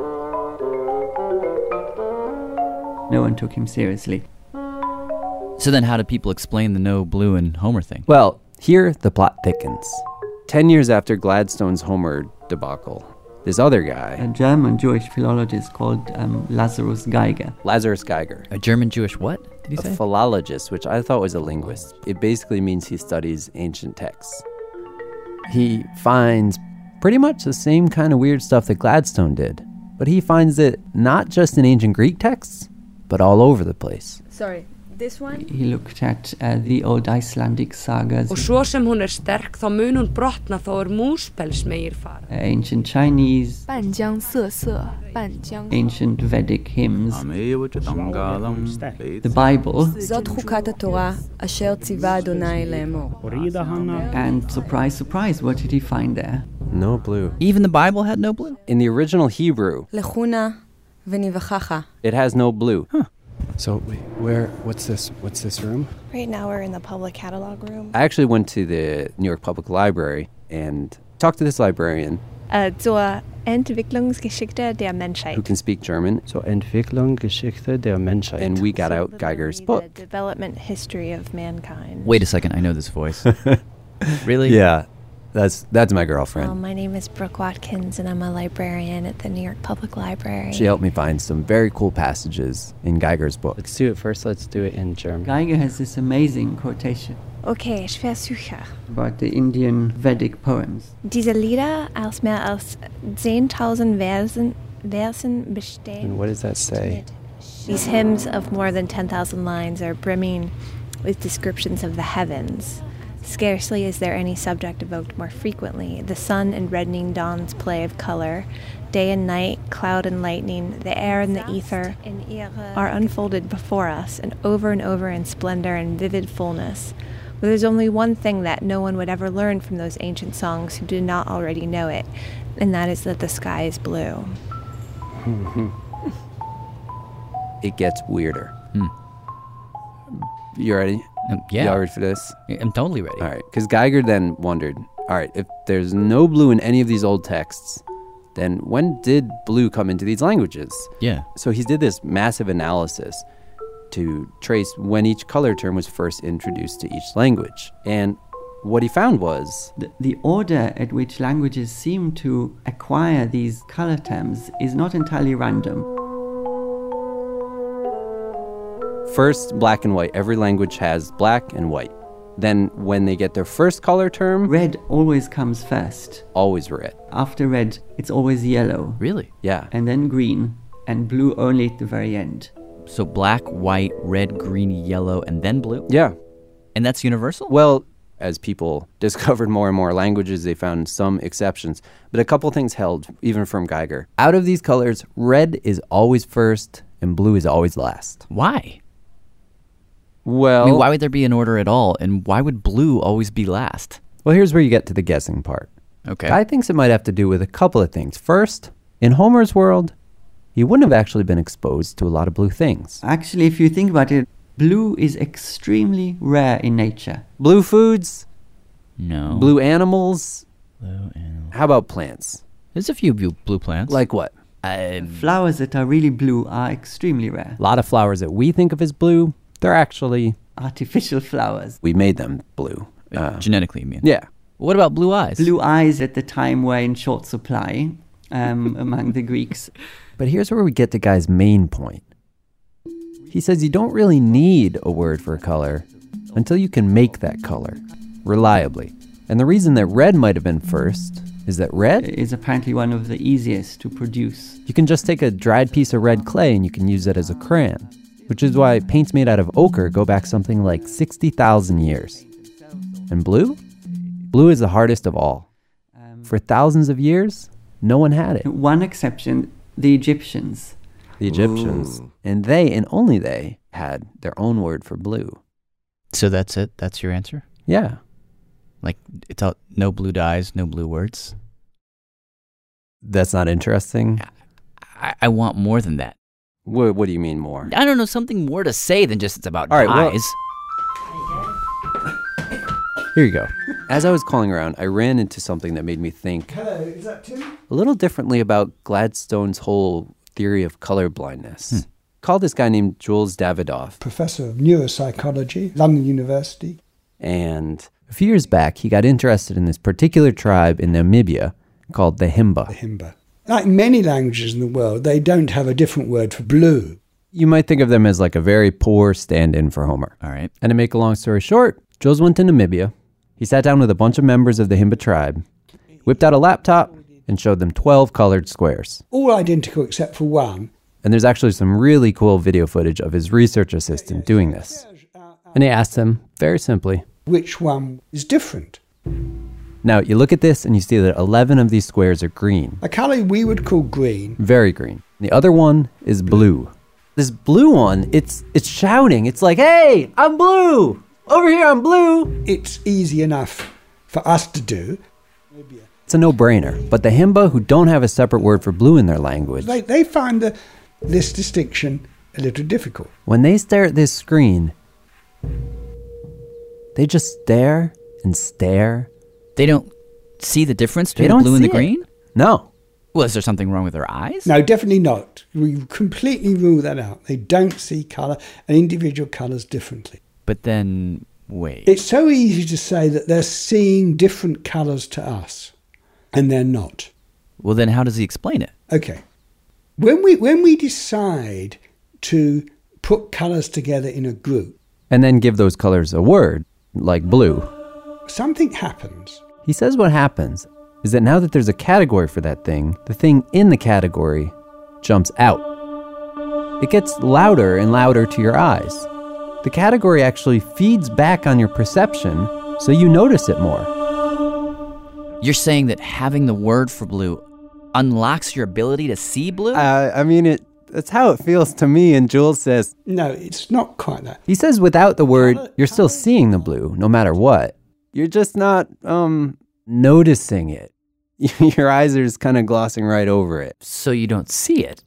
No one took him seriously.
So then how do people explain the no blue and Homer thing?
Well, here the plot thickens. 10 years after Gladstone's Homer debacle, this other guy,
A German Jewish philologist called Lazarus Geiger.
Lazarus Geiger,
A German Jewish what, did he
a
say?
philologist, which I thought was a linguist. It basically means he studies ancient texts. He finds pretty much the same kind of weird stuff that Gladstone did, but he finds it not just in ancient Greek texts, but all over the place.
Sorry,
This one?
He looked at the old Icelandic sagas.
Og svo sem hún sterk, þá mun hún brotna þó múspelsmegir fara.
Ancient Chinese,
半江瑟瑟，半江
ancient Vedic hymns, the Bible,
זאת חוקת התורה, אשר ציווה אדוני לאמור.
and surprise, surprise, what did he find there?
No blue.
Even the Bible had no blue?
In the original Hebrew,
לכו נא ונבחך.
it has no blue.
So wait, what's this room?
Right now we're in the public catalog room.
I actually went to the New York Public Library and talked to this librarian
Zur Entwicklungsgeschichte der Menschheit.
who can speak German.
So Entwicklungsgeschichte der Menschheit.
And we got out Geiger's book.
The development history of mankind.
Wait a second, I know this voice. Really?
Yeah, that's my girlfriend.
My name is Brooke Watkins, and I'm a librarian at the New York Public Library.
She helped me find some very cool passages in Geiger's book.
Let's do it first. Let's do it in German.
Geiger has this amazing quotation
Okay, ich versuche.
about the Indian Vedic poems.
Diese Lieder aus mehr als 10.000 Versen bestehen.
And what does that say?
These hymns of more than 10,000 lines are brimming with descriptions of the heavens. Scarcely is there any subject evoked more frequently. The sun and reddening dawn's play of color, day and night, cloud and lightning, the air and the ether are unfolded before us and over in splendor and vivid fullness. But there's only one thing that no one would ever learn from those ancient songs who did not already know it, and that is that the sky is blue.
It gets weirder. You ready?
Yeah.
Y'all ready for this?
I'm totally ready.
All right, because Geiger then wondered, all right, if there's no blue in any of these old texts, then when did blue come into these languages?
Yeah.
So he did this massive analysis to trace when each color term was first introduced to each language. And what he found was
The order at which languages seem to acquire these color terms is not entirely random.
first, black and white. Every language has black and white. Then when they get their first color term,
red always comes first.
Always red.
After red, it's always yellow.
Really?
Yeah.
And then green, and blue only at the very end.
So black, white, red, green, yellow, and then blue?
Yeah.
And that's universal?
Well, as people discovered more and more languages, they found some exceptions. But a couple things held, even from Geiger. Out of these colors, red is always first and blue is always last.
Why?
Well,
I mean, why would there be an order at all? And why would blue always be last?
Well, here's where you get to the guessing part.
Okay.
Guy thinks it might have to do with a couple of things. First, in Homer's world, he wouldn't have actually been exposed to a lot of blue things.
Actually, if you think about it, blue is extremely rare in nature.
Blue foods?
No.
Blue animals?
Blue animals.
How about plants?
There's a few blue plants.
Like what?
Flowers that are really blue are extremely rare.
A lot of flowers that we think of as blue, they're actually
artificial flowers.
We made them blue.
Genetically, you mean?
Yeah.
What about blue eyes?
Blue eyes at the time were in short supply among the Greeks.
But here's where we get to Guy's main point. He says you don't really need a word for a color until you can make that color reliably. And the reason that red might have been first is that red
is apparently one of the easiest to produce.
You can just take a dried piece of red clay and you can use it as a crayon, which is why paints made out of ochre go back something like 60,000 years. And blue? Blue is the hardest of all. For thousands of years, no one had it.
One exception, the Egyptians.
The Egyptians. Ooh. And they, and only they, had their own word for blue.
So that's it? That's your answer?
Yeah.
Like, it's all, no blue dyes, no blue words?
That's not interesting?
I want more than that.
What do you mean more?
I don't know, something more to say than just it's about
all right,
dyes.
Here you go. As I was calling around, I ran into something that made me think
Hello, is that Tim?
A little differently about Gladstone's whole theory of color blindness. Called this guy named Jules Davidoff.
Professor of neuropsychology, London University.
And a few years back, he got interested in this particular tribe in Namibia called the Himba.
The Himba. Like many languages in the world, they don't have a different word for blue.
You might think of them as like a very poor stand-in for Homer.
All right.
And to make a long story short, Jules went to Namibia. He sat down with a bunch of members of the Himba tribe, whipped out a laptop, and showed them 12 colored squares.
All identical except for one.
And there's actually some really cool video footage of his research assistant doing this. And he asked him, very simply,
which one is different?
Now, you look at this and you see that 11 of these squares are green.
A colour we would call green.
Very green. The other one is blue. This blue one, it's shouting. It's like, hey, I'm blue. Over here, I'm blue.
It's easy enough for us to do.
It's a no-brainer. But the Himba, who don't have a separate word for blue in their language,
they find this distinction a little difficult.
When they stare at this screen, they just stare and stare.
They don't see the difference between the blue and the green?
No.
Well, is there something wrong with their eyes?
No, definitely not. We completely rule that out. They don't see colour and individual colours differently.
But then, wait.
It's so easy to say that they're seeing different colours to us, and they're not.
Well, then how does he explain it?
Okay. When we decide to put colours together in a group,
and then give those colors a word, like blue,
something happens.
He says what happens is that now that there's a category for that thing, the thing in the category jumps out. It gets louder and louder to your eyes. The category actually feeds back on your perception, so you notice it more.
You're saying that having the word for blue unlocks your ability to see blue?
That's how it feels to me, and Jules says...
No, it's not quite that.
He says without the word, you're still seeing the blue, no matter what. You're just not, noticing it. Your eyes are just kind of glossing right over it.
So you don't see it.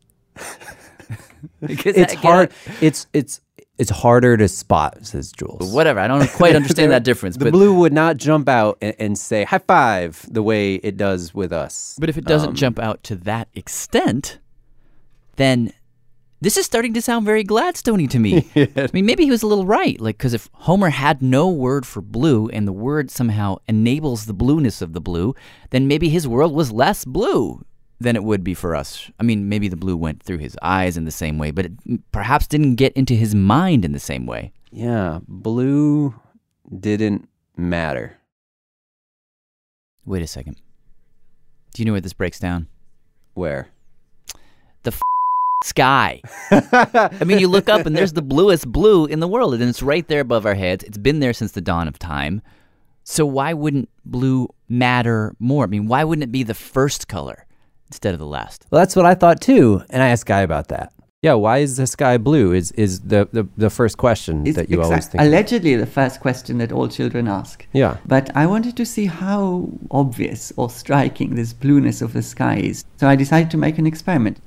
It's hard. It's harder to spot, says Jules.
Whatever. I don't quite understand that difference.
The blue would not jump out and say high five the way it does with us.
But if it doesn't jump out to that extent, then this is starting to sound very Gladstone-y to me.
Yeah.
I mean, maybe he was a little right. Because if Homer had no word for blue and the word somehow enables the blueness of the blue, then maybe his world was less blue than it would be for us. I mean, maybe the blue went through his eyes in the same way, but it perhaps didn't get into his mind in the same way.
Yeah, blue didn't matter.
Wait a second. Do you know where this breaks down?
Where?
The sky. I mean, you look up and there's the bluest blue in the world, and it's right there above our heads. It's been there since the dawn of time. So why wouldn't blue matter more? I mean, why wouldn't it be the first color instead of the last?
Well, that's what I thought too, and I asked Guy about that. Yeah, why is the sky blue is the first question that you always think.
Allegedly the first question that all children ask.
Yeah.
But I wanted to see how obvious or striking this blueness of the sky is. So I decided to make an experiment.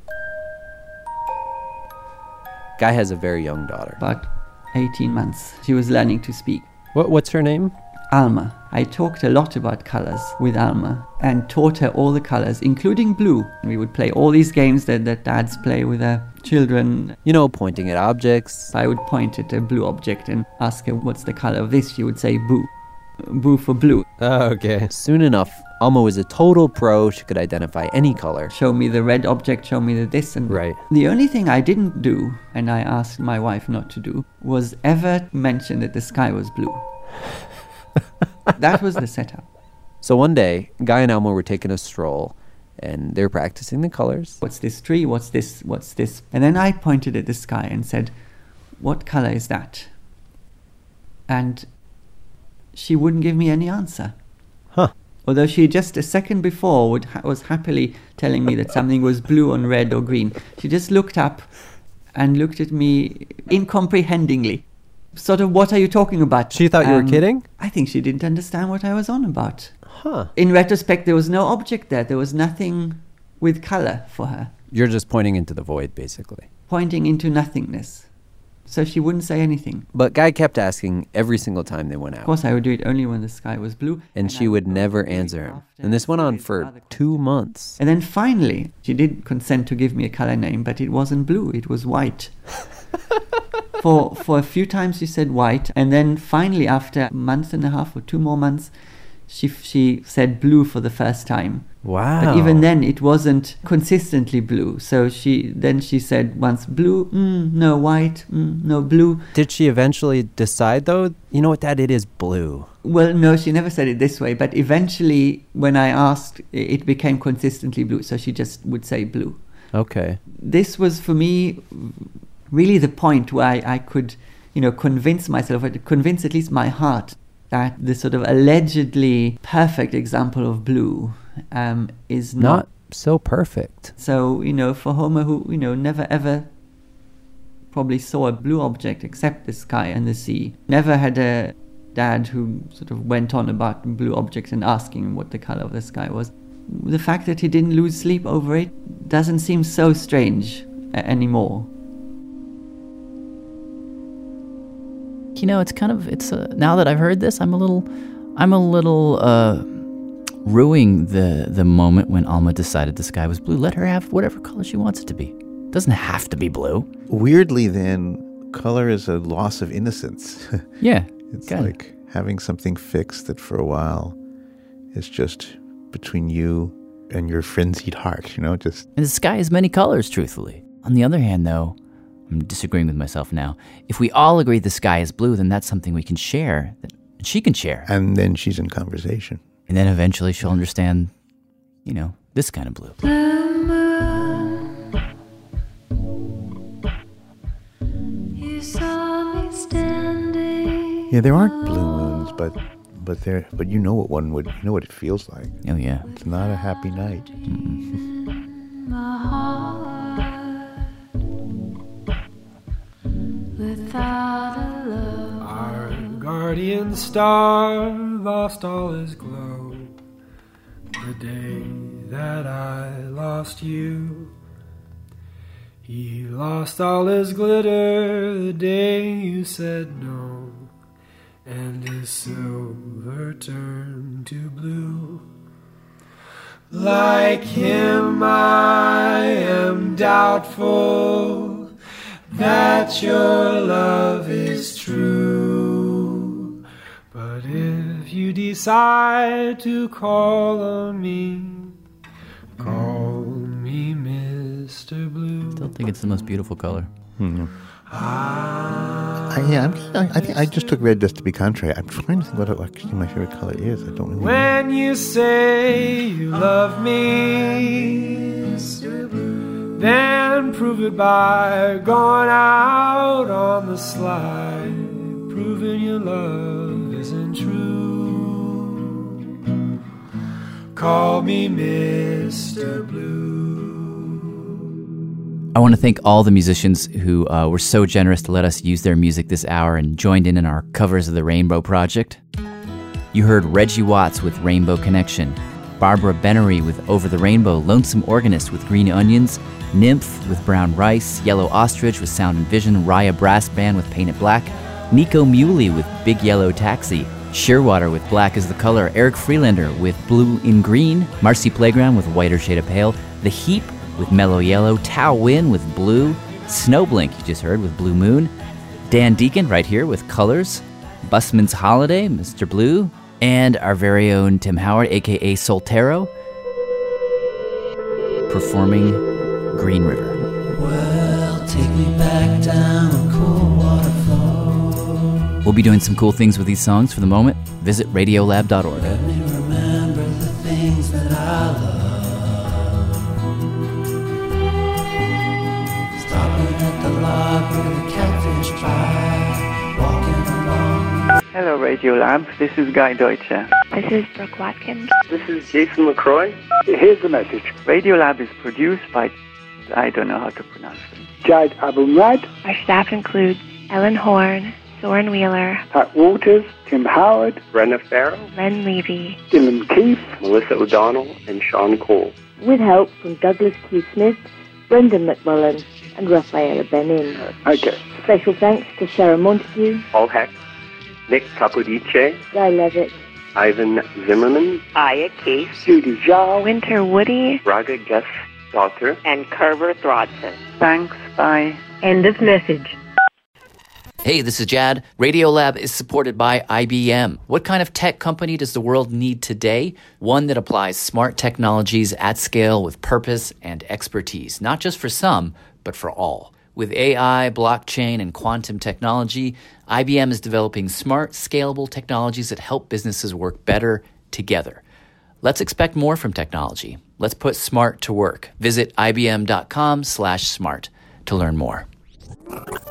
Guy has a very young daughter.
About 18 months. She was learning to speak.
What's her name?
Alma. I talked a lot about colors with Alma and taught her all the colors, including blue. We would play all these games that dads play with their children.
You know, pointing at objects.
I would point at a blue object and ask her, what's the color of this? She would say boo. Boo for blue.
Oh, okay. Soon enough, Alma was a total pro. She could identify any color.
Show me the red object, show me the this. And
right.
The only thing I didn't do, and I asked my wife not to do, was ever mention that the sky was blue. That was the setup.
So one day, Guy and Alma were taking a stroll, and they're practicing the colors.
What's this tree? What's this? What's this? And then I pointed at the sky and said, what color is that? And she wouldn't give me any answer.
Huh.
Although she just a second before was happily telling me that something was blue or red or green. She just looked up and looked at me incomprehendingly. Sort of, what are you talking about?
She thought you were kidding?
I think she didn't understand what I was on about.
Huh.
In retrospect, there was no object there. There was nothing with color for her.
You're just pointing into the void, basically.
Pointing into nothingness. So she wouldn't say anything.
But Guy kept asking every single time they went out.
Of course, I would do it only when the sky was blue.
And she would never answer him. And this went on for 2 months.
And then finally, she did consent to give me a color name, but it wasn't blue, it was white. For a few times she said white, and then finally after a month and a half or 2 more months, she said blue for the first time.
Wow.
But even then it wasn't consistently blue. So she said once blue, no white, no blue.
Did she eventually decide though, you know what, Dad, it is blue?
Well, no, she never said it this way, but eventually when I asked, it became consistently blue, so she just would say blue.
Okay.
This was for me really the point where I could, convince myself, or convince at least my heart, that this sort of allegedly perfect example of blue is not
so perfect.
So, for Homer, who, never ever probably saw a blue object except the sky and the sea, never had a dad who sort of went on about blue objects and asking him what the color of the sky was. The fact that he didn't lose sleep over it doesn't seem so strange anymore.
Now that I've heard this, I'm a little ruining the moment when Alma decided the sky was blue. Let her have whatever color she wants it to be. It doesn't have to be blue.
Weirdly, then, color is a loss of innocence.
Yeah.
It's like having something fixed that for a while is just between you and your frenzied heart, just...
And the sky has many colors, truthfully. On the other hand, though, I'm disagreeing with myself now. If we all agree the sky is blue, then that's something we can share, that she can share.
And then she's in conversation.
And then eventually she'll understand, this kind of blue.
Yeah, there aren't blue moons, but you know what one would, what it feels like.
Oh yeah,
it's not a happy night.
Our guardian star lost all his glow the day that I lost you. He lost all his glitter the day you said no, and his silver turned to blue. Like him I am doubtful that your love is true, but if you decide to call on me, call me Mr. Blue.
Still think it's the most beautiful color.
Mm-hmm. I think I just took red just to be contrary. I'm trying to think what actually my favorite color is. I don't really know.
When you say you love me, then prove it by going out on the slide, proving your love isn't true. Call me Mr. Blue.
I want to thank all the musicians who were so generous to let us use their music this hour and joined in our Covers of the Rainbow project. You heard Reggie Watts with Rainbow Connection, Barbara Bennery with Over the Rainbow, Lonesome Organist with Green Onions, Nymph with Brown Rice, Yellow Ostrich with Sound and Vision, Raya Brass Band with Paint It Black, Nico Muley with Big Yellow Taxi, Shearwater with Black is the Color, Eric Freelander with Blue in Green, Marcy Playground with Whiter Shade of Pale, The Heap with Mellow Yellow, Tao Win with Blue, Snowblink, you just heard, with Blue Moon, Dan Deacon right here with Colors, Busman's Holiday, Mr. Blue, and our very own Tim Howard, a.k.a. Soltero, performing Green River.
Well, take me back down a cool waterfall.
We'll be doing some cool things with these songs for the moment. Visit radiolab.org.
Let me remember the things that I love. At the log where the catfish fly, walking along.
Hello, Radiolab. This is Guy Deutscher.
This is Brooke Watkins.
This is Jason LaCroix. Here's the message. Radiolab is produced by, I don't know how to pronounce them,
Jade Abumrad.
Our staff includes Ellen Horn, Soren Wheeler,
Pat Walters, Tim Howard,
Brenna Farrell,
Len Levy,
Dylan Keefe,
Melissa O'Donnell, and Sean Cole.
With help from Douglas Q. Smith, Brendan McMullen, and Raphael Benin.
Okay.
Special thanks to Sarah Montague,
Paul Heck, Nick Capodice,
Guy Levitt,
Ivan Zimmerman,
Aya Keith,
Judy Zhao,
Winter Woody,
Raga Guest Daughter,
and Carver Throdson.
Thanks, bye.
End of message.
Hey, this is Jad. Radiolab is supported by IBM. What kind of tech company does the world need today? One that applies smart technologies at scale with purpose and expertise, not just for some, but for all. With AI, blockchain, and quantum technology, IBM is developing smart, scalable technologies that help businesses work better together. Let's expect more from technology. Let's put smart to work. Visit ibm.com/smart to learn more.